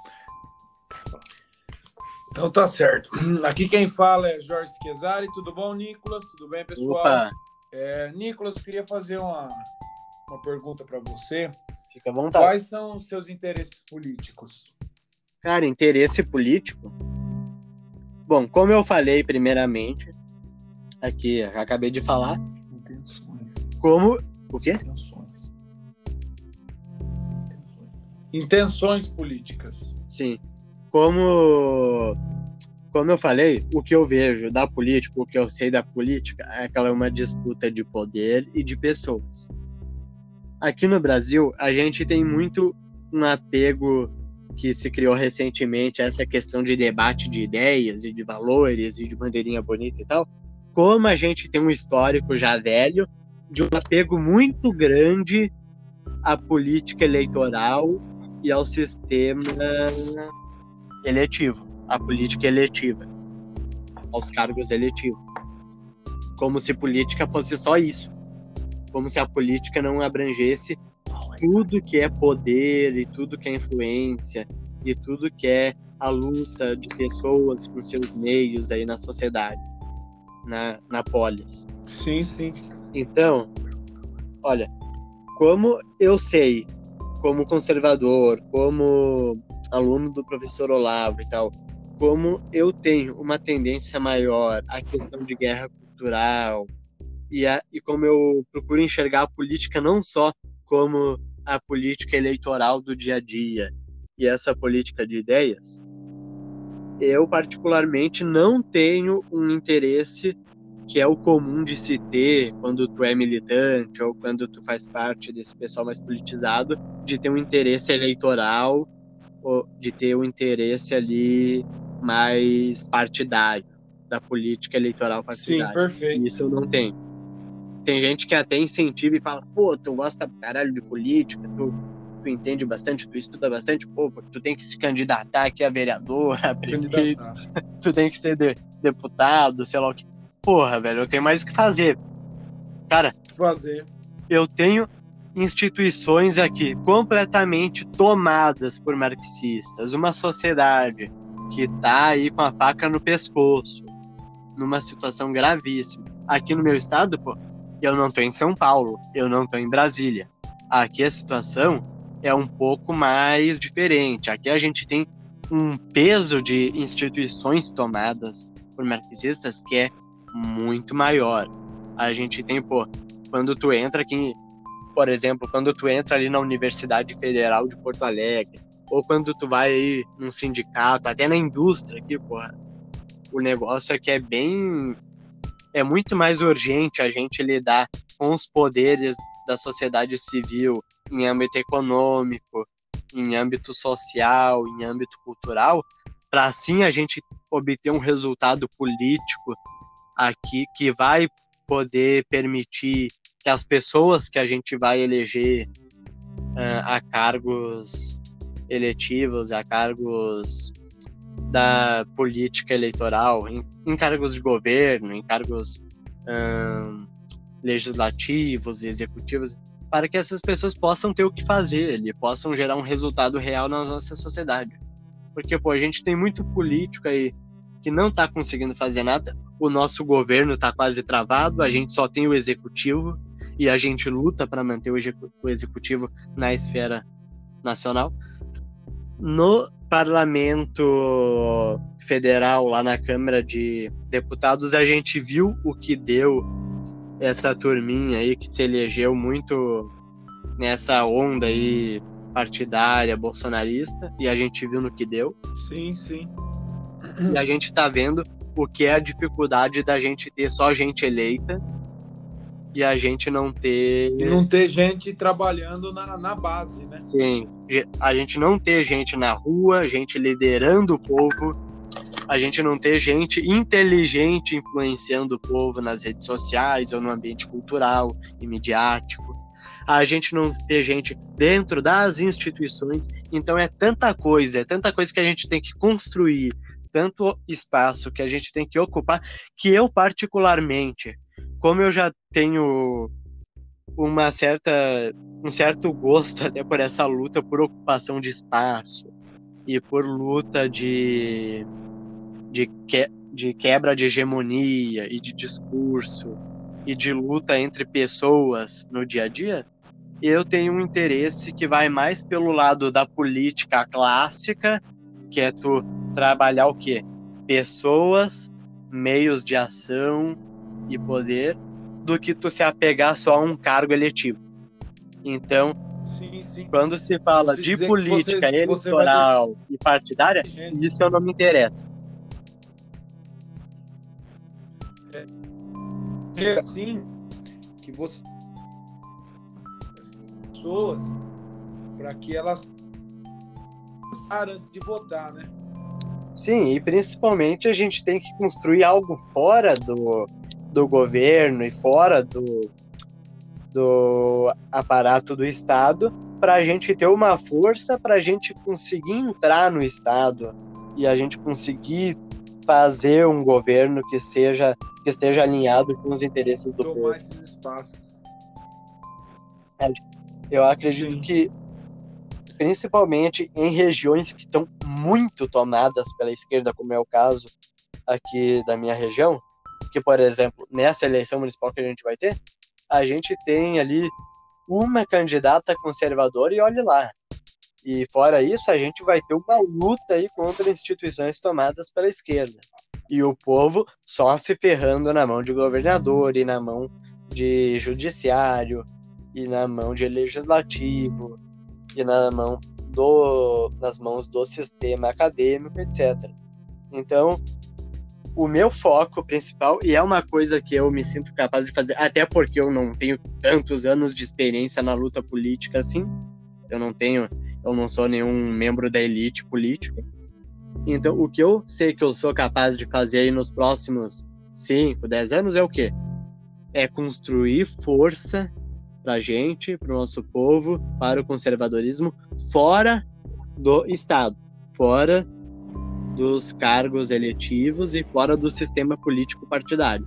Então tá certo. Aqui quem fala é Jorge Chiesari. Tudo bom, Nicolas? Tudo bem, pessoal? Opa. É, Nicolas, eu queria fazer uma, uma pergunta para você. Fica à vontade. Quais são os seus interesses políticos? Cara, interesse político? Bom, como eu falei primeiramente, aqui, acabei de falar. Intenções. Como... O quê? Intenções. Intenções políticas. Sim. como, como eu falei, o que eu vejo da política, o que eu sei da política, é que ela é uma disputa de poder e de pessoas. Aqui no Brasil, a gente tem muito um apego que se criou recentemente, essa questão de debate de ideias e de valores e de bandeirinha bonita e tal. Como a gente tem um histórico já velho de um apego muito grande à política eleitoral e ao sistema eletivo, à política eletiva, aos cargos eletivos. Como se política fosse só isso. Como se a política não abrangesse tudo que é poder e tudo que é influência e tudo que é a luta de pessoas com seus meios aí na sociedade, na, na polis. Sim, sim. Então, olha, como eu sei, como conservador, como aluno do professor Olavo e tal, como eu tenho uma tendência maior à questão de guerra cultural e, a, e como eu procuro enxergar a política não só como a política eleitoral do dia a dia e essa política de ideias, eu particularmente não tenho um interesse que é o comum de se ter quando tu é militante ou quando tu faz parte desse pessoal mais politizado, de ter um interesse eleitoral ou de ter um interesse ali mais partidário, da política eleitoral partidária. Sim, perfeito. Isso eu não tenho. Tem gente que até incentiva e fala, pô, tu gosta pra caralho de política, tu, tu entende bastante, tu estuda bastante, pô, tu tem que se candidatar aqui a vereador, a prefeito, tu tem que ser de, deputado, sei lá o que. Porra, velho, eu tenho mais o que fazer. Cara, fazer. Eu tenho instituições aqui completamente tomadas por marxistas, uma sociedade que tá aí com a faca no pescoço, numa situação gravíssima. Aqui no meu estado, pô, eu não tô em São Paulo, eu não tô em Brasília. Aqui a situação é um pouco mais diferente. Aqui a gente tem um peso de instituições tomadas por marxistas que é muito maior. A gente tem, pô, quando tu entra aqui, por exemplo, quando tu entra ali na Universidade Federal de Porto Alegre, ou quando tu vai aí num sindicato, até na indústria aqui, porra, o negócio é que é bem... é muito mais urgente a gente lidar com os poderes da sociedade civil em âmbito econômico, em âmbito social, em âmbito cultural, para assim a gente obter um resultado político aqui que vai poder permitir que as pessoas que a gente vai eleger uh, a cargos eletivos, a cargos da política eleitoral, em, em cargos de governo, em cargos hum, legislativos e executivos, para que essas pessoas possam ter o que fazer, e possam gerar um resultado real na nossa sociedade. Porque, pô, a gente tem muito político aí que não está conseguindo fazer nada, o nosso governo está quase travado, a gente só tem o executivo, e a gente luta para manter o, execu- o executivo na esfera nacional. No Parlamento Federal, lá na Câmara de Deputados, a gente viu o que deu essa turminha aí que se elegeu muito nessa onda aí partidária, bolsonarista, e a gente viu no que deu. Sim, sim. E a gente tá vendo o que é a dificuldade da gente ter só gente eleita e a gente não ter... E não ter gente trabalhando na, na base, né? Sim, a gente não ter gente na rua, gente liderando o povo, a gente não ter gente inteligente influenciando o povo nas redes sociais ou no ambiente cultural e midiático, a gente não ter gente dentro das instituições. Então é tanta coisa, é tanta coisa que a gente tem que construir, tanto espaço que a gente tem que ocupar, que eu particularmente, como eu já tenho uma certa, um certo gosto até por essa luta por ocupação de espaço e por luta de, de, que, de quebra de hegemonia e de discurso e de luta entre pessoas no dia a dia, eu tenho um interesse que vai mais pelo lado da política clássica, que é tu trabalhar o quê? Pessoas, meios de ação e poder, do que tu se apegar só a um cargo eletivo. Então, Sim, sim. Quando se fala Se de dizer que política você- você vai eleitoral e partidária, Gente, isso eu não me interessa. é assim que você pessoas para que elas pensar antes de votar, né? Sim, e principalmente a gente tem que construir algo fora do, do governo e fora do, do aparato do Estado para a gente ter uma força para a gente conseguir entrar no Estado e a gente conseguir fazer um governo que seja que esteja alinhado com os interesses do Tomar povo. esses espaços. Eu acredito Sim. que principalmente em regiões que estão muito tomadas pela esquerda, como é o caso aqui da minha região, que, por exemplo, nessa eleição municipal que a gente vai ter, a gente tem ali uma candidata conservadora e olhe lá. E fora isso, a gente vai ter uma luta aí contra instituições tomadas pela esquerda. E o povo só se ferrando na mão de governador e na mão de judiciário e na mão de legislativo e na mão do, nas mãos do sistema acadêmico, etcétera. Então, o meu foco principal, e é uma coisa que eu me sinto capaz de fazer, até porque eu não tenho tantos anos de experiência na luta política assim, eu não tenho, eu não sou nenhum membro da elite política. Então, o que eu sei que eu sou capaz de fazer aí nos próximos cinco, dez anos é o quê? É construir força pra gente, pro nosso povo, para o conservadorismo, fora do Estado, fora dos cargos eletivos e fora do sistema político partidário.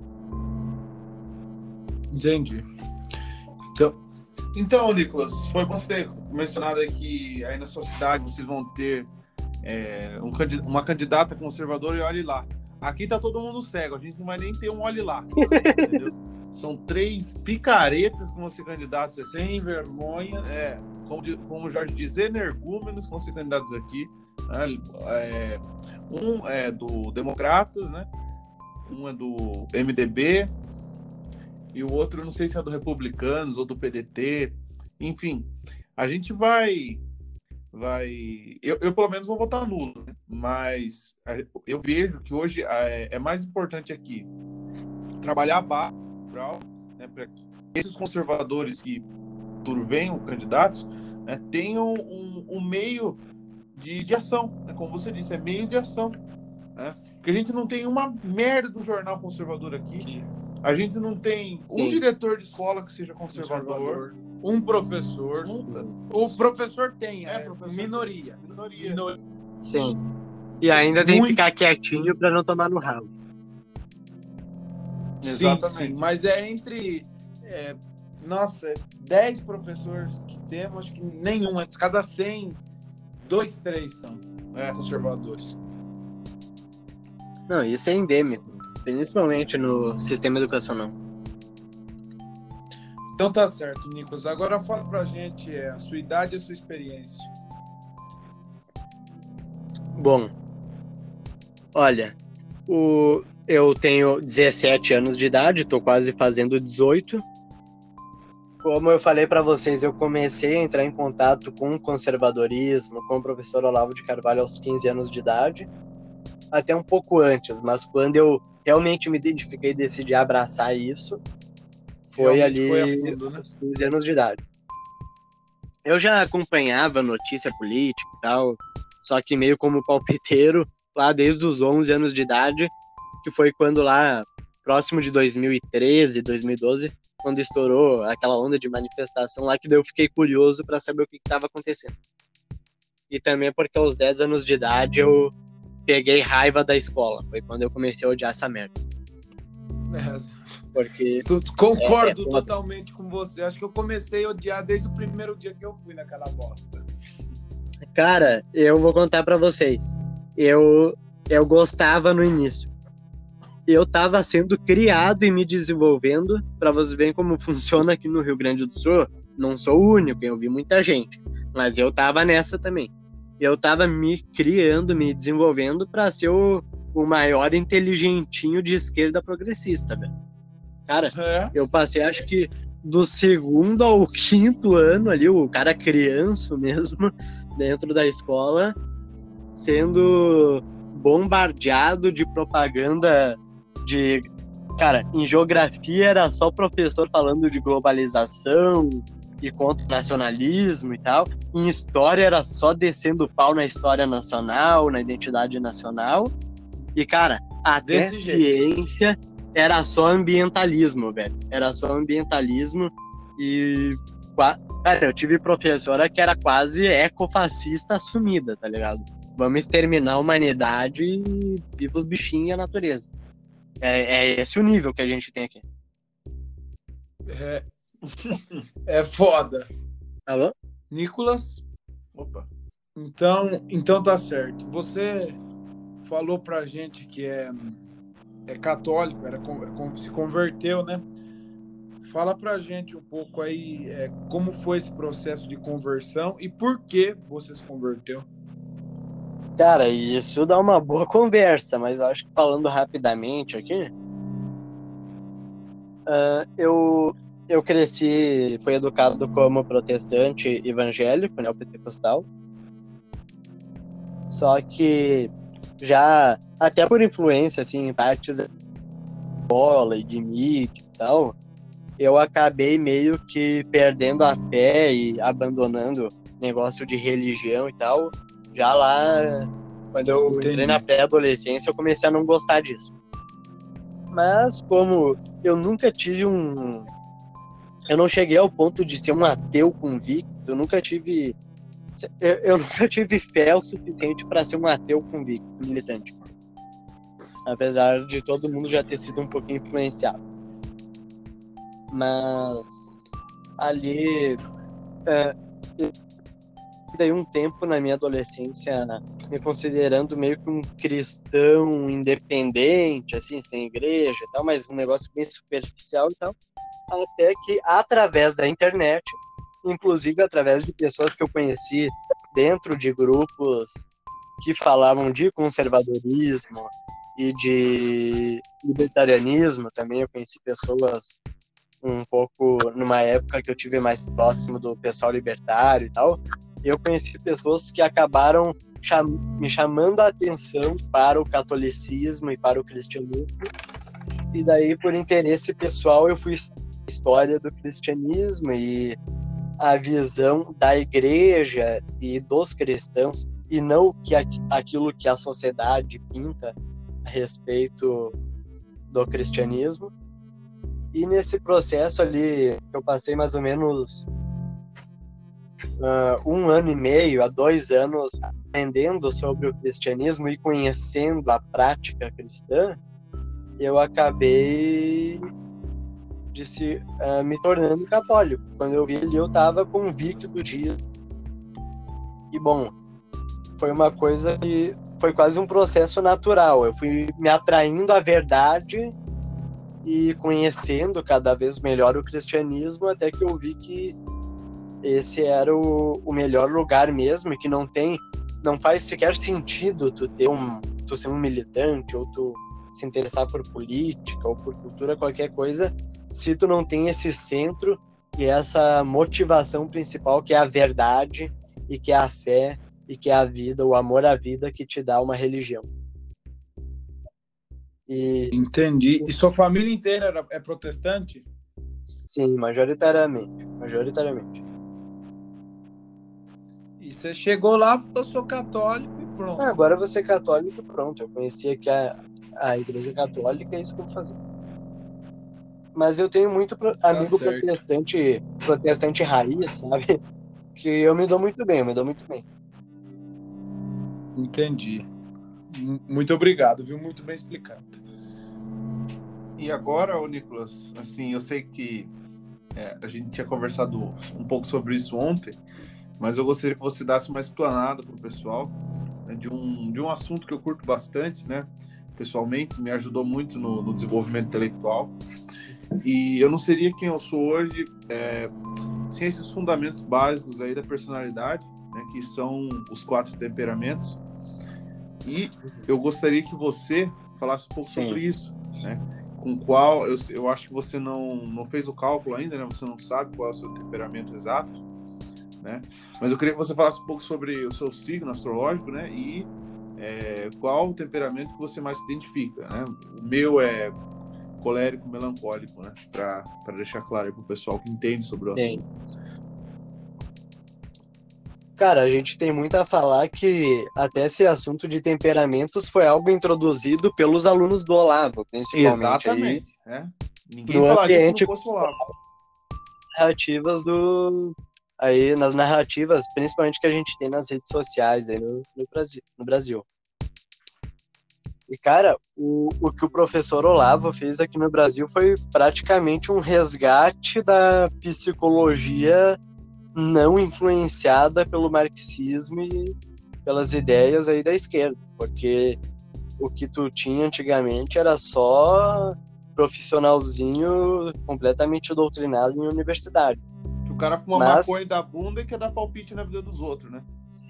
Entendi. Então, Então, Nicolas, foi você mencionado aí que aí na sua cidade vocês vão ter é, um candid- uma candidata conservadora e olhe lá. Aqui tá todo mundo cego, a gente não vai nem ter um olhe lá, entendeu? São três picaretas que vão ser candidatos aqui. sem vergonhas. É, como, de- como o Jorge diz, energúmenos que vão ser candidatos aqui. Né? É, um é do Democratas, né? Um é do M D B e o outro, eu não sei se é do Republicanos ou do P D T. Enfim, a gente vai... vai eu, eu, pelo menos, vou votar nulo, né? Mas eu vejo que hoje é, é mais importante aqui trabalhar a base, né, para que esses conservadores que venham candidatos, né, tenham um, um meio de, de ação, né, como você disse, é meio de ação, né, porque a gente não tem uma merda do jornal conservador aqui, a gente não tem Sim. um diretor de escola que seja conservador, Conservador. Um professor. um, O professor tem, É, é, professor minoria. minoria. Minoria. Sim. E ainda tem Muito. que ficar quietinho para não tomar no ralo. Sim, Exatamente. sim, mas é entre é, nossa, dez professores que temos, acho que nenhum, é cada cem, dois, três são é, conservadores. Não, isso é endêmico, principalmente no sistema educacional. Então tá certo, Nicolas. Agora fala pra gente é, a sua idade e a sua experiência. Bom, olha, o, eu tenho dezessete anos de idade, tô quase fazendo dezoito. Como eu falei para vocês, eu comecei a entrar em contato com o conservadorismo, com o professor Olavo de Carvalho aos quinze anos de idade, até um pouco antes, mas quando eu realmente me identifiquei e decidi abraçar isso, foi Realmente ali foi a fundo, né? aos quinze anos de idade. Eu já acompanhava notícia política e tal, só que meio como palpiteiro, lá desde os onze anos de idade, que foi quando lá, próximo de dois mil e treze, dois mil e doze, quando estourou aquela onda de manifestação lá, que daí eu fiquei curioso para saber o que estava acontecendo. E também porque aos dez anos de idade eu peguei raiva da escola, foi quando eu comecei a odiar essa merda. É, Porque... tu- concordo é, é totalmente com você. Acho que eu comecei a odiar desde o primeiro dia que eu fui naquela bosta. Cara, eu vou contar pra vocês. Eu, eu gostava no início. Eu tava sendo criado e me desenvolvendo, pra vocês verem como funciona aqui no Rio Grande do Sul. Não sou o único, eu vi muita gente. Mas eu tava nessa também. Eu tava me criando, me desenvolvendo pra ser o, o maior inteligentinho de esquerda progressista, velho. Cara, É. eu passei acho que do segundo ao quinto ano ali, o cara criança mesmo, dentro da escola, sendo bombardeado de propaganda de... Cara, em geografia era só professor falando de globalização e contra o nacionalismo e tal. Em história era só descendo o pau na história nacional, na identidade nacional. E, cara, até Desse jeito. ciência era só ambientalismo, velho. Era só ambientalismo e... Cara, eu tive professora que era quase ecofascista assumida, tá ligado? Vamos exterminar a humanidade e viva os bichinhos e a natureza. É, é esse o nível que a gente tem aqui. É, é foda. Alô? Nicolas? Opa. Então, então tá certo. Você falou pra gente que é, é católico, era, com- se converteu, né? Fala pra gente um pouco aí é, como foi esse processo de conversão e por que você se converteu. Cara, isso dá uma boa conversa, mas eu acho que falando rapidamente aqui, ah, eu, eu cresci, fui educado como protestante evangélico, neopentecostal, só que já, até por influência, assim, em partes de bola e de mídia e tal, eu acabei meio que perdendo a fé e abandonando negócio de religião e tal. Já lá, quando eu Entendi. entrei na pré-adolescência, eu comecei a não gostar disso. Mas como eu nunca tive um... Eu não cheguei ao ponto de ser um ateu convicto, eu nunca tive... Eu, eu nunca tive fé o suficiente para ser um ateu convicto, militante. Apesar de todo mundo já ter sido um pouquinho influenciado. Mas ali... É, daí um tempo na minha adolescência me considerando meio que um cristão independente, assim, sem igreja e tal, mas um negócio bem superficial e tal, até que através da internet, inclusive através de pessoas que eu conheci dentro de grupos que falavam de conservadorismo e de libertarianismo, também eu conheci pessoas um pouco numa época que eu tive mais próximo do pessoal libertário e tal, eu conheci pessoas que acabaram cham- me chamando a atenção para o catolicismo e para o cristianismo, e daí por interesse pessoal eu fui estudar a história do cristianismo e a visão da igreja e dos cristãos, e não que aquilo que a sociedade pinta a respeito do cristianismo. E nesse processo ali, eu passei mais ou menos uh, um ano e meio a dois anos aprendendo sobre o cristianismo e conhecendo a prática cristã, eu acabei de se, uh, me tornando católico. Quando eu vi ali, eu estava convicto disso. E, bom, foi uma coisa que foi quase um processo natural. Eu fui me atraindo à verdade e conhecendo cada vez melhor o cristianismo, até que eu vi que esse era o, o melhor lugar mesmo, e que não tem, não faz sequer sentido tu ter um, tu ser um militante, ou tu se interessar por política, ou por cultura, qualquer coisa, se tu não tem esse centro e essa motivação principal, que é a verdade, e que é a fé, e que é a vida, o amor à vida, que te dá uma religião. E Entendi. E sua família inteira era, é protestante? sim, majoritariamente. Majoritariamente. E você chegou lá, eu sou católico e pronto. Ah, agora você é católico e pronto. Eu conhecia que a, a igreja católica é isso que eu vou fazer. Mas eu tenho muito pro, Tá amigo certo. protestante, protestante raiz, sabe? Que eu me dou muito bem, eu me dou muito bem. Entendi. M- Muito obrigado, viu? Muito bem explicado. E agora, ô Nicolas, assim, eu sei que é, a gente tinha conversado um pouco sobre isso ontem, mas eu gostaria que você desse uma explanada para o pessoal, né, de, um, de um assunto que eu curto bastante, né? Pessoalmente, me ajudou muito no, no desenvolvimento intelectual. E eu não seria quem eu sou hoje é, sem esses fundamentos básicos aí da personalidade, né, que são os quatro temperamentos. E eu gostaria que você falasse um pouco Sim. sobre isso, né? com qual, eu, eu acho que você não, não fez o cálculo ainda, né? Você não sabe qual é o seu temperamento exato, né? Mas eu queria que você falasse um pouco sobre o seu signo astrológico, né? E é, qual o temperamento que você mais se identifica, né? O meu é colérico, melancólico, né? Para deixar claro aí pro pessoal que entende sobre o Sim. assunto. Cara, a gente tem muito a falar que até esse assunto de temperamentos foi algo introduzido pelos alunos do Olavo, principalmente. Exatamente, aí, é. Ninguém no falaria se ambiente não fosse o Olavo. Narrativas do aí nas narrativas, principalmente que a gente tem nas redes sociais aí no, no Brasil, no Brasil. E cara, o, o que o professor Olavo fez aqui no Brasil foi praticamente um resgate da psicologia não influenciada pelo marxismo e pelas ideias aí da esquerda, porque o que tu tinha antigamente era só profissionalzinho completamente doutrinado em universidade. Que o cara fuma Mas maconha da bunda e quer dar palpite na vida dos outros, né?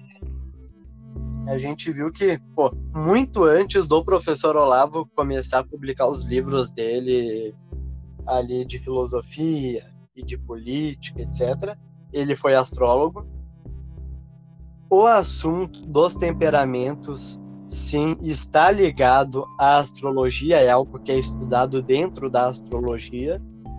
a gente viu que, pô, muito antes do professor Olavo começar a publicar os livros dele ali de filosofia e de política, etcétera, ele foi astrólogo. O assunto dos temperamentos, sim, está ligado à astrologia, é algo que é estudado dentro da astrologia.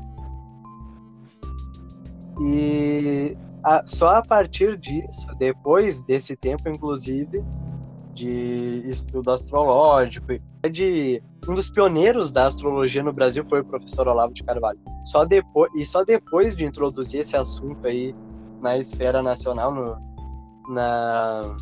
E a, só a partir disso, depois desse tempo, inclusive, de estudo astrológico, de um dos pioneiros da astrologia no Brasil foi o professor Olavo de Carvalho. Só depois, e só depois de introduzir esse assunto aí na esfera nacional, no, na,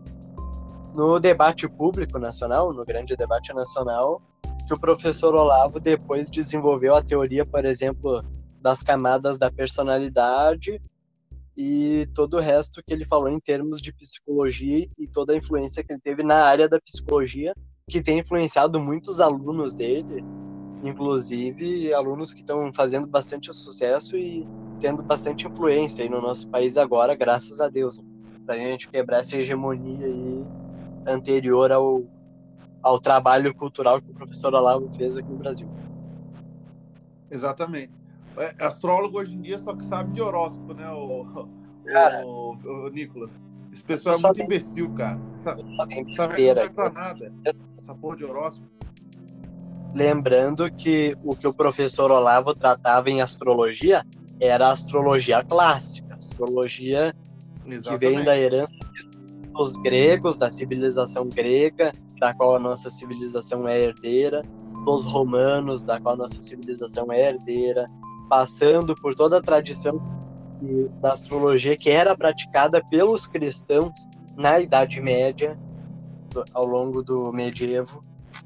no debate público nacional, no grande debate nacional, que o professor Olavo depois desenvolveu a teoria, por exemplo, das camadas da personalidade e todo o resto que ele falou em termos de psicologia e toda a influência que ele teve na área da psicologia, que tem influenciado muitos alunos dele, inclusive alunos que estão fazendo bastante sucesso e tendo bastante influência aí no nosso país agora, graças a Deus, para a gente quebrar essa hegemonia aí anterior ao, ao trabalho cultural que o professor Olavo fez aqui no Brasil. Exatamente. É, astrólogo hoje em dia só que sabe de horóscopo, né, o, Cara, o, o, o Nicolas? Esse pessoal é só muito tem- imbecil, cara. Sabe, Só tem sabe, não besteira. serve pra nada. Essa porra de horóscopo. Lembrando que o que o professor Olavo tratava em astrologia era a astrologia clássica, astrologia que vem da herança dos gregos, da civilização grega, da qual a nossa civilização é herdeira, dos romanos, da qual a nossa civilização é herdeira, passando por toda a tradição da astrologia que era praticada pelos cristãos na Idade Média, ao longo do medievo,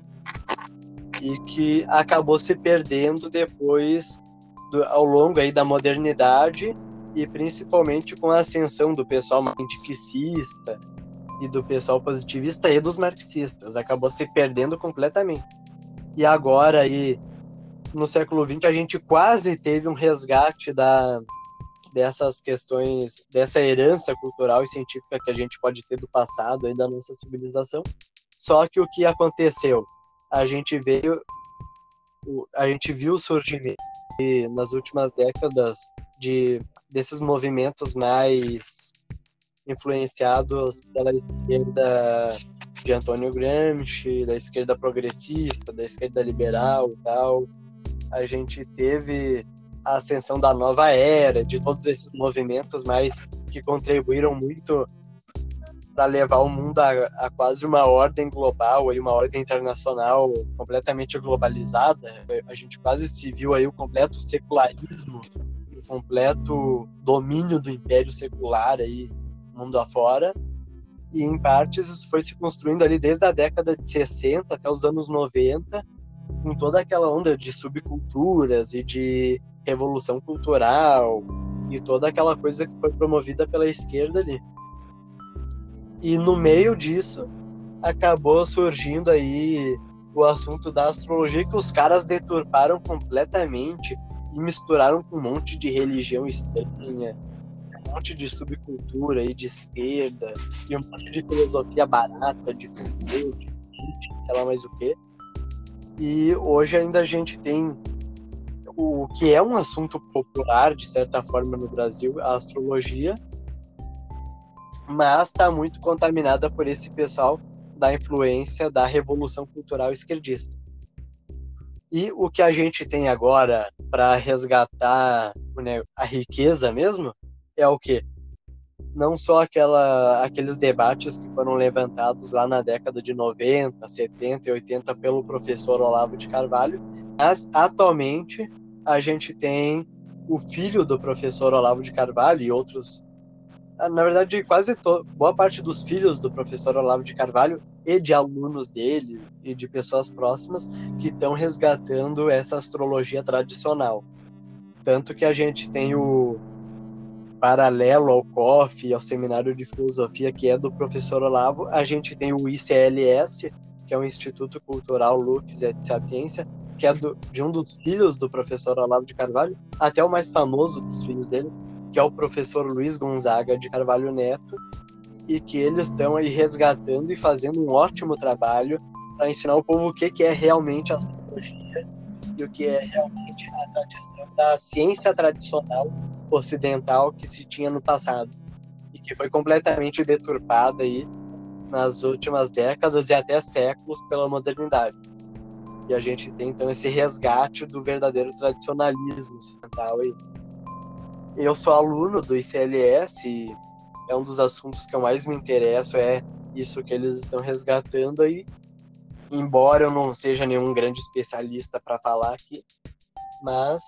e que acabou se perdendo depois, do, ao longo aí da modernidade, e principalmente com a ascensão do pessoal cientificista e do pessoal positivista e dos marxistas. Acabou se perdendo completamente. E agora, aí, no século vinte, a gente quase teve um resgate da, dessas questões, dessa herança cultural e científica que a gente pode ter do passado, aí, da nossa civilização. Só que o que aconteceu? A gente veio, a gente viu o surgimento nas últimas décadas de, desses movimentos mais influenciados pela esquerda de Antônio Gramsci, da esquerda progressista, da esquerda liberal e tal. A gente teve a ascensão da nova era, de todos esses movimentos mais que contribuíram muito para levar o mundo a, a quase uma ordem global, aí uma ordem internacional completamente globalizada. A gente quase se viu aí o completo secularismo, o completo domínio do império secular aí mundo afora. E em partes isso foi se construindo ali desde a década de sessenta até os anos noventa, com toda aquela onda de subculturas e de revolução cultural e toda aquela coisa que foi promovida pela esquerda ali. E no meio disso acabou surgindo aí o assunto da astrologia, que os caras deturparam completamente e misturaram com um monte de religião estranha, um monte de subcultura aí de esquerda e um monte de filosofia barata, de futebol, de política, sei lá mais o quê. E hoje ainda a gente tem o que é um assunto popular, de certa forma, no Brasil, a astrologia, mas está muito contaminada por esse pessoal da influência da Revolução Cultural esquerdista. E o que a gente tem agora para resgatar, né, a riqueza mesmo é o quê? Não só aquela, aqueles debates que foram levantados lá na década de noventa, setenta e oitenta pelo professor Olavo de Carvalho, mas atualmente a gente tem o filho do professor Olavo de Carvalho e outros, na verdade quase to, boa parte dos filhos do professor Olavo de Carvalho e de alunos dele e de pessoas próximas que estão resgatando essa astrologia tradicional. Tanto que a gente tem o paralelo ao C O F e ao Seminário de Filosofia, que é do professor Olavo, a gente tem o I C L S, que é o Instituto Cultural Lux et Sapiência, que é do, de um dos filhos do professor Olavo de Carvalho, até o mais famoso dos filhos dele, que é o professor Luiz Gonzaga de Carvalho Neto, e que eles estão aí resgatando e fazendo um ótimo trabalho para ensinar o povo o que, que é realmente a astrologia e o que é realmente a tradição da ciência tradicional ocidental que se tinha no passado e que foi completamente deturpada aí nas últimas décadas e até séculos pela modernidade. E a gente tem então esse resgate do verdadeiro tradicionalismo ocidental aí. Eu sou aluno do I C L S e é um dos assuntos que eu mais me interesso, é isso que eles estão resgatando aí, embora eu não seja nenhum grande especialista para falar aqui, mas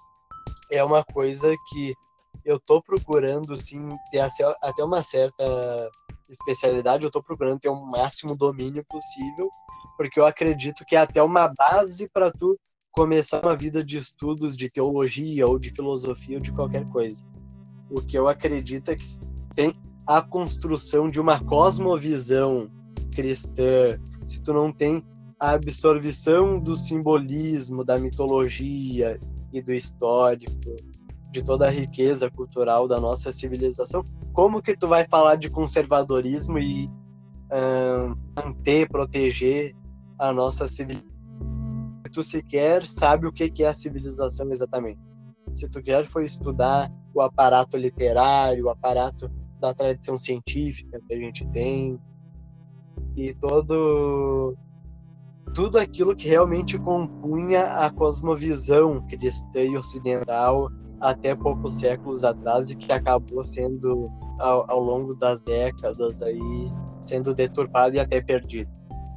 é uma coisa que eu tô procurando, sim, ter até uma certa especialidade, eu tô procurando ter o máximo domínio possível, porque eu acredito que é até uma base para tu começar uma vida de estudos de teologia ou de filosofia ou de qualquer coisa. O que eu acredito é que tem a construção de uma cosmovisão cristã, se tu não tem a absorção do simbolismo, da mitologia e do histórico, de toda a riqueza cultural da nossa civilização, como que tu vai falar de conservadorismo e uh, manter, proteger a nossa civilização? Se tu sequer sabe o que é a civilização exatamente. Se tu quer foi estudar o aparato literário, o aparato da tradição científica que a gente tem, e todo tudo aquilo que realmente compunha a cosmovisão cristã e ocidental até poucos séculos atrás e que acabou sendo, ao, ao longo das décadas, aí, sendo deturpado e até perdido.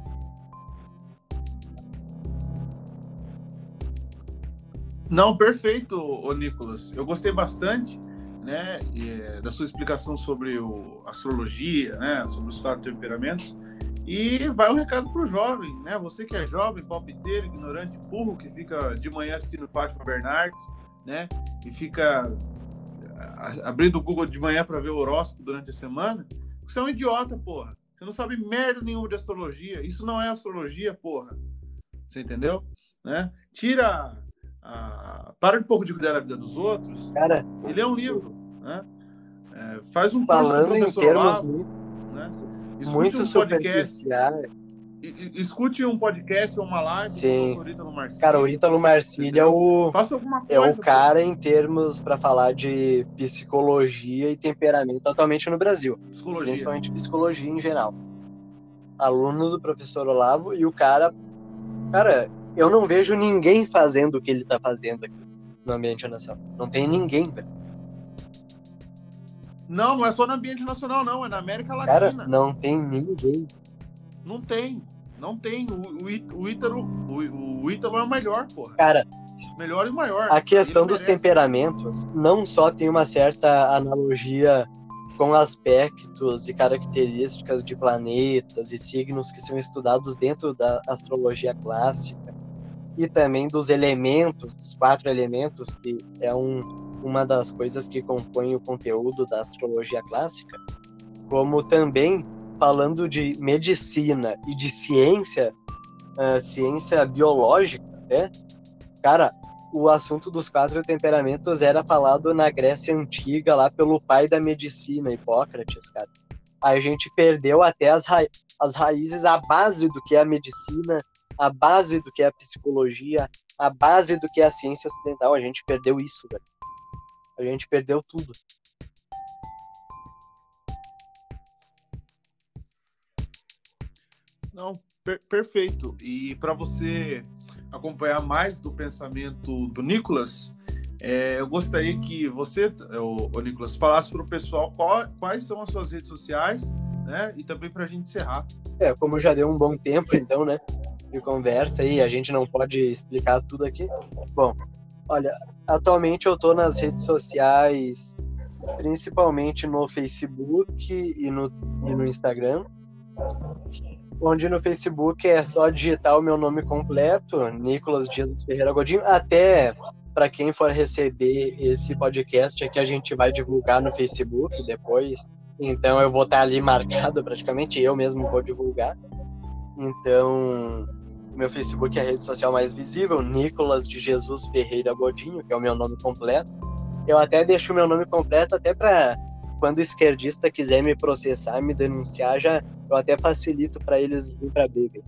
Não, perfeito, ô Nicolas. Eu gostei bastante, né, da sua explicação sobre o, astrologia, né, sobre os quatro temperamentos. E vai um recado pro jovem, né? Você que é jovem, palpiteiro, ignorante, burro, que fica de manhã assistindo Fátima Bernardes, né? E fica abrindo o Google de manhã para ver o horóscopo durante a semana. Você é um idiota, porra. Você não sabe merda nenhuma de astrologia. Isso não é astrologia, porra. Você entendeu? Né? Tira a... Para um pouco de cuidar da vida dos outros. Cara, e lê um livro, né? É, faz um curso falando com o em professor termos Olavo, muito, né? muito um podcast, superficiais. Escute um podcast ou uma live Sim. com o Ítalo Marcílio. Cara, o Ítalo Marcílio é o, Faça alguma coisa, é o cara pô. em termos para falar de psicologia e temperamento atualmente no Brasil. Psicologia. Principalmente psicologia em geral. Aluno do professor Olavo, e o cara... Cara, eu não vejo ninguém fazendo o que ele tá fazendo aqui no ambiente nacional. Não tem ninguém, velho. Não, não é só no ambiente nacional, não. É na América Latina. Cara, não tem ninguém. Não tem. Não tem. O, o, o Ítalo o, o Ítalo é o melhor, porra. Cara, melhor e maior. a questão Ele dos merece. Temperamentos não só tem uma certa analogia com aspectos e características de planetas e signos que são estudados dentro da astrologia clássica, e também dos elementos, dos quatro elementos, que é um, uma das coisas que compõem o conteúdo da astrologia clássica, como também falando de medicina e de ciência, uh, ciência biológica, né? Cara, o assunto dos quatro temperamentos era falado na Grécia Antiga, lá pelo pai da medicina, Hipócrates, cara. A gente perdeu até as, ra- as raízes, a base do que é a medicina a base do que é a psicologia, a base do que é a ciência ocidental. A gente perdeu isso, velho. A gente perdeu tudo. Não, per- perfeito. E para você acompanhar mais do pensamento do Nicolas, é, eu gostaria que você, o, o Nicolas, falasse para o pessoal qual, quais são as suas redes sociais, né? E também para a gente encerrar. É, como já deu um bom tempo, então, né, de conversa aí, a gente não pode explicar tudo aqui. Bom, olha, atualmente eu tô nas redes sociais, principalmente no Facebook e no, e no Instagram, onde no Facebook é só digitar o meu nome completo, Nicolas Jesus Ferreira Godinho. Até para quem for receber esse podcast aqui, a gente vai divulgar no Facebook depois, então eu vou estar ali marcado praticamente, eu mesmo vou divulgar. Então, meu Facebook é a rede social mais visível, Nicolas de Jesus Ferreira Godinho, que é o meu nome completo. Eu até deixo o meu nome completo até para quando o esquerdista quiser me processar, me denunciar, já eu até facilito para eles vir para briga.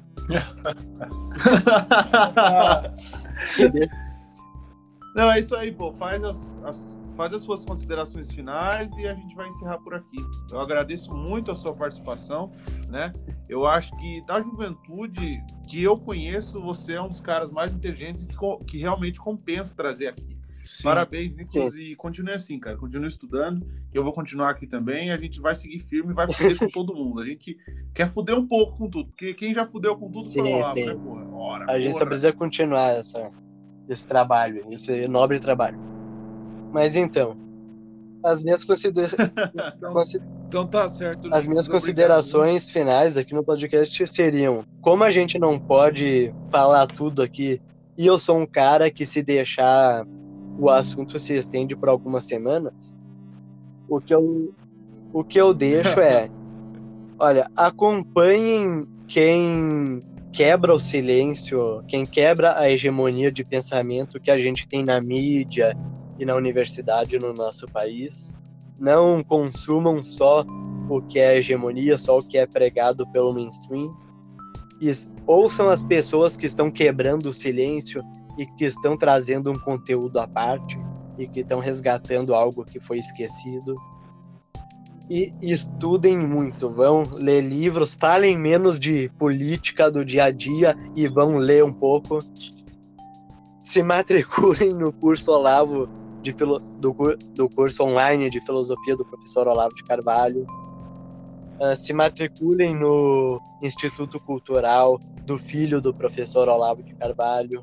Não, é isso aí, pô. Faz as, as, faz as suas considerações finais e a gente vai encerrar por aqui. Eu agradeço muito a sua participação, né? Eu acho que da juventude que eu conheço, você é um dos caras mais inteligentes e que, que realmente compensa trazer aqui. Sim. Parabéns, Nicolas, Sim. E continue assim, cara. Continue estudando, que eu vou continuar aqui também. A gente vai seguir firme e vai fuder com todo mundo. A gente quer fuder um pouco com tudo, porque quem já fudeu com tudo sim, foi o Olavo, sim. né, porra? Ora, a gente porra. só precisa continuar essa, esse trabalho, esse nobre trabalho. Mas então, as minhas considerações... então, então tá certo. As minhas considerações obrigado. finais aqui no podcast seriam: como a gente não pode falar tudo aqui, e eu sou um cara que, se deixar, o assunto se estende por algumas semanas, o que eu, o que eu deixo é, olha, acompanhem quem quebra o silêncio, quem quebra a hegemonia de pensamento que a gente tem na mídia e na universidade no nosso país. Não consumam só o que é hegemonia, só o que é pregado pelo mainstream. E ouçam as pessoas que estão quebrando o silêncio e que estão trazendo um conteúdo à parte e que estão resgatando algo que foi esquecido. E estudem muito, vão ler livros, falem menos de política do dia a dia e vão ler um pouco. Se matriculem no curso Olavo de filo... do, do curso online de filosofia do professor Olavo de Carvalho. Uh, se matriculem no Instituto Cultural do filho do professor Olavo de Carvalho.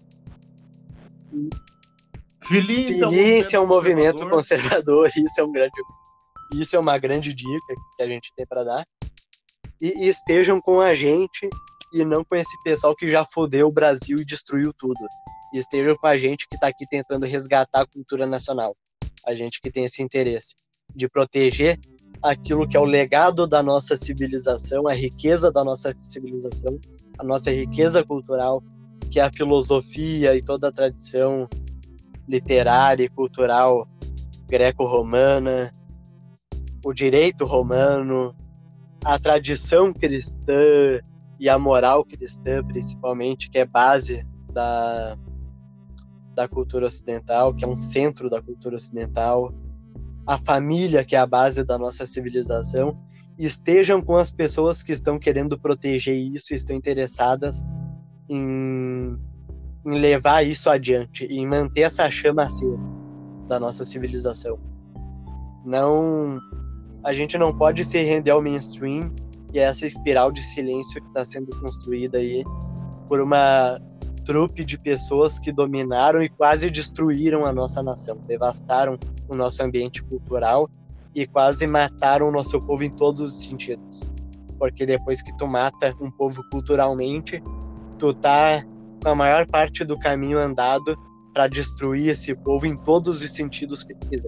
Filícia é um movimento conservador. Isso é um grande, isso é uma grande dica que a gente tem para dar. E, e estejam com a gente e não com esse pessoal que já fodeu o Brasil e destruiu tudo. E estejam com a gente que está aqui tentando resgatar a cultura nacional. A gente que tem esse interesse de proteger aquilo que é o legado da nossa civilização, a riqueza da nossa civilização, a nossa riqueza cultural, que é a filosofia e toda a tradição literária e cultural greco-romana, o direito romano, a tradição cristã e a moral cristã, principalmente, que é base da, da cultura ocidental, que é um centro da cultura ocidental, a família, que é a base da nossa civilização. Estejam com as pessoas que estão querendo proteger isso e estão interessadas em, em levar isso adiante, em manter essa chama acesa da nossa civilização. Não, a gente não pode se render ao mainstream e a essa espiral de silêncio que está sendo construída aí por uma trupe de pessoas que dominaram e quase destruíram a nossa nação, devastaram o nosso ambiente cultural e quase mataram o nosso povo em todos os sentidos. Porque depois que tu mata um povo culturalmente, tu tá com a maior parte do caminho andado para destruir esse povo em todos os sentidos que tu quiser.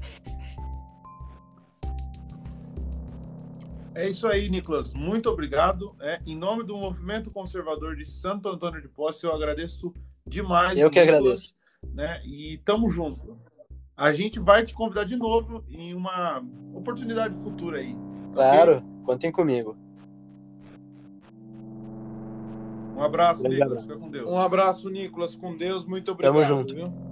É isso aí, Nicolas. Muito obrigado. É, em nome do Movimento Conservador de Santo Antônio de Posse, eu agradeço demais. Eu que Nicolas, agradeço. Né? E tamo junto. A gente vai te convidar de novo em uma oportunidade futura aí. Claro, okay? Contem comigo. Um abraço, Grande Nicolas. abraço. Fica com Deus. Um abraço, Nicolas. Com Deus. Muito obrigado. Tamo junto. Viu?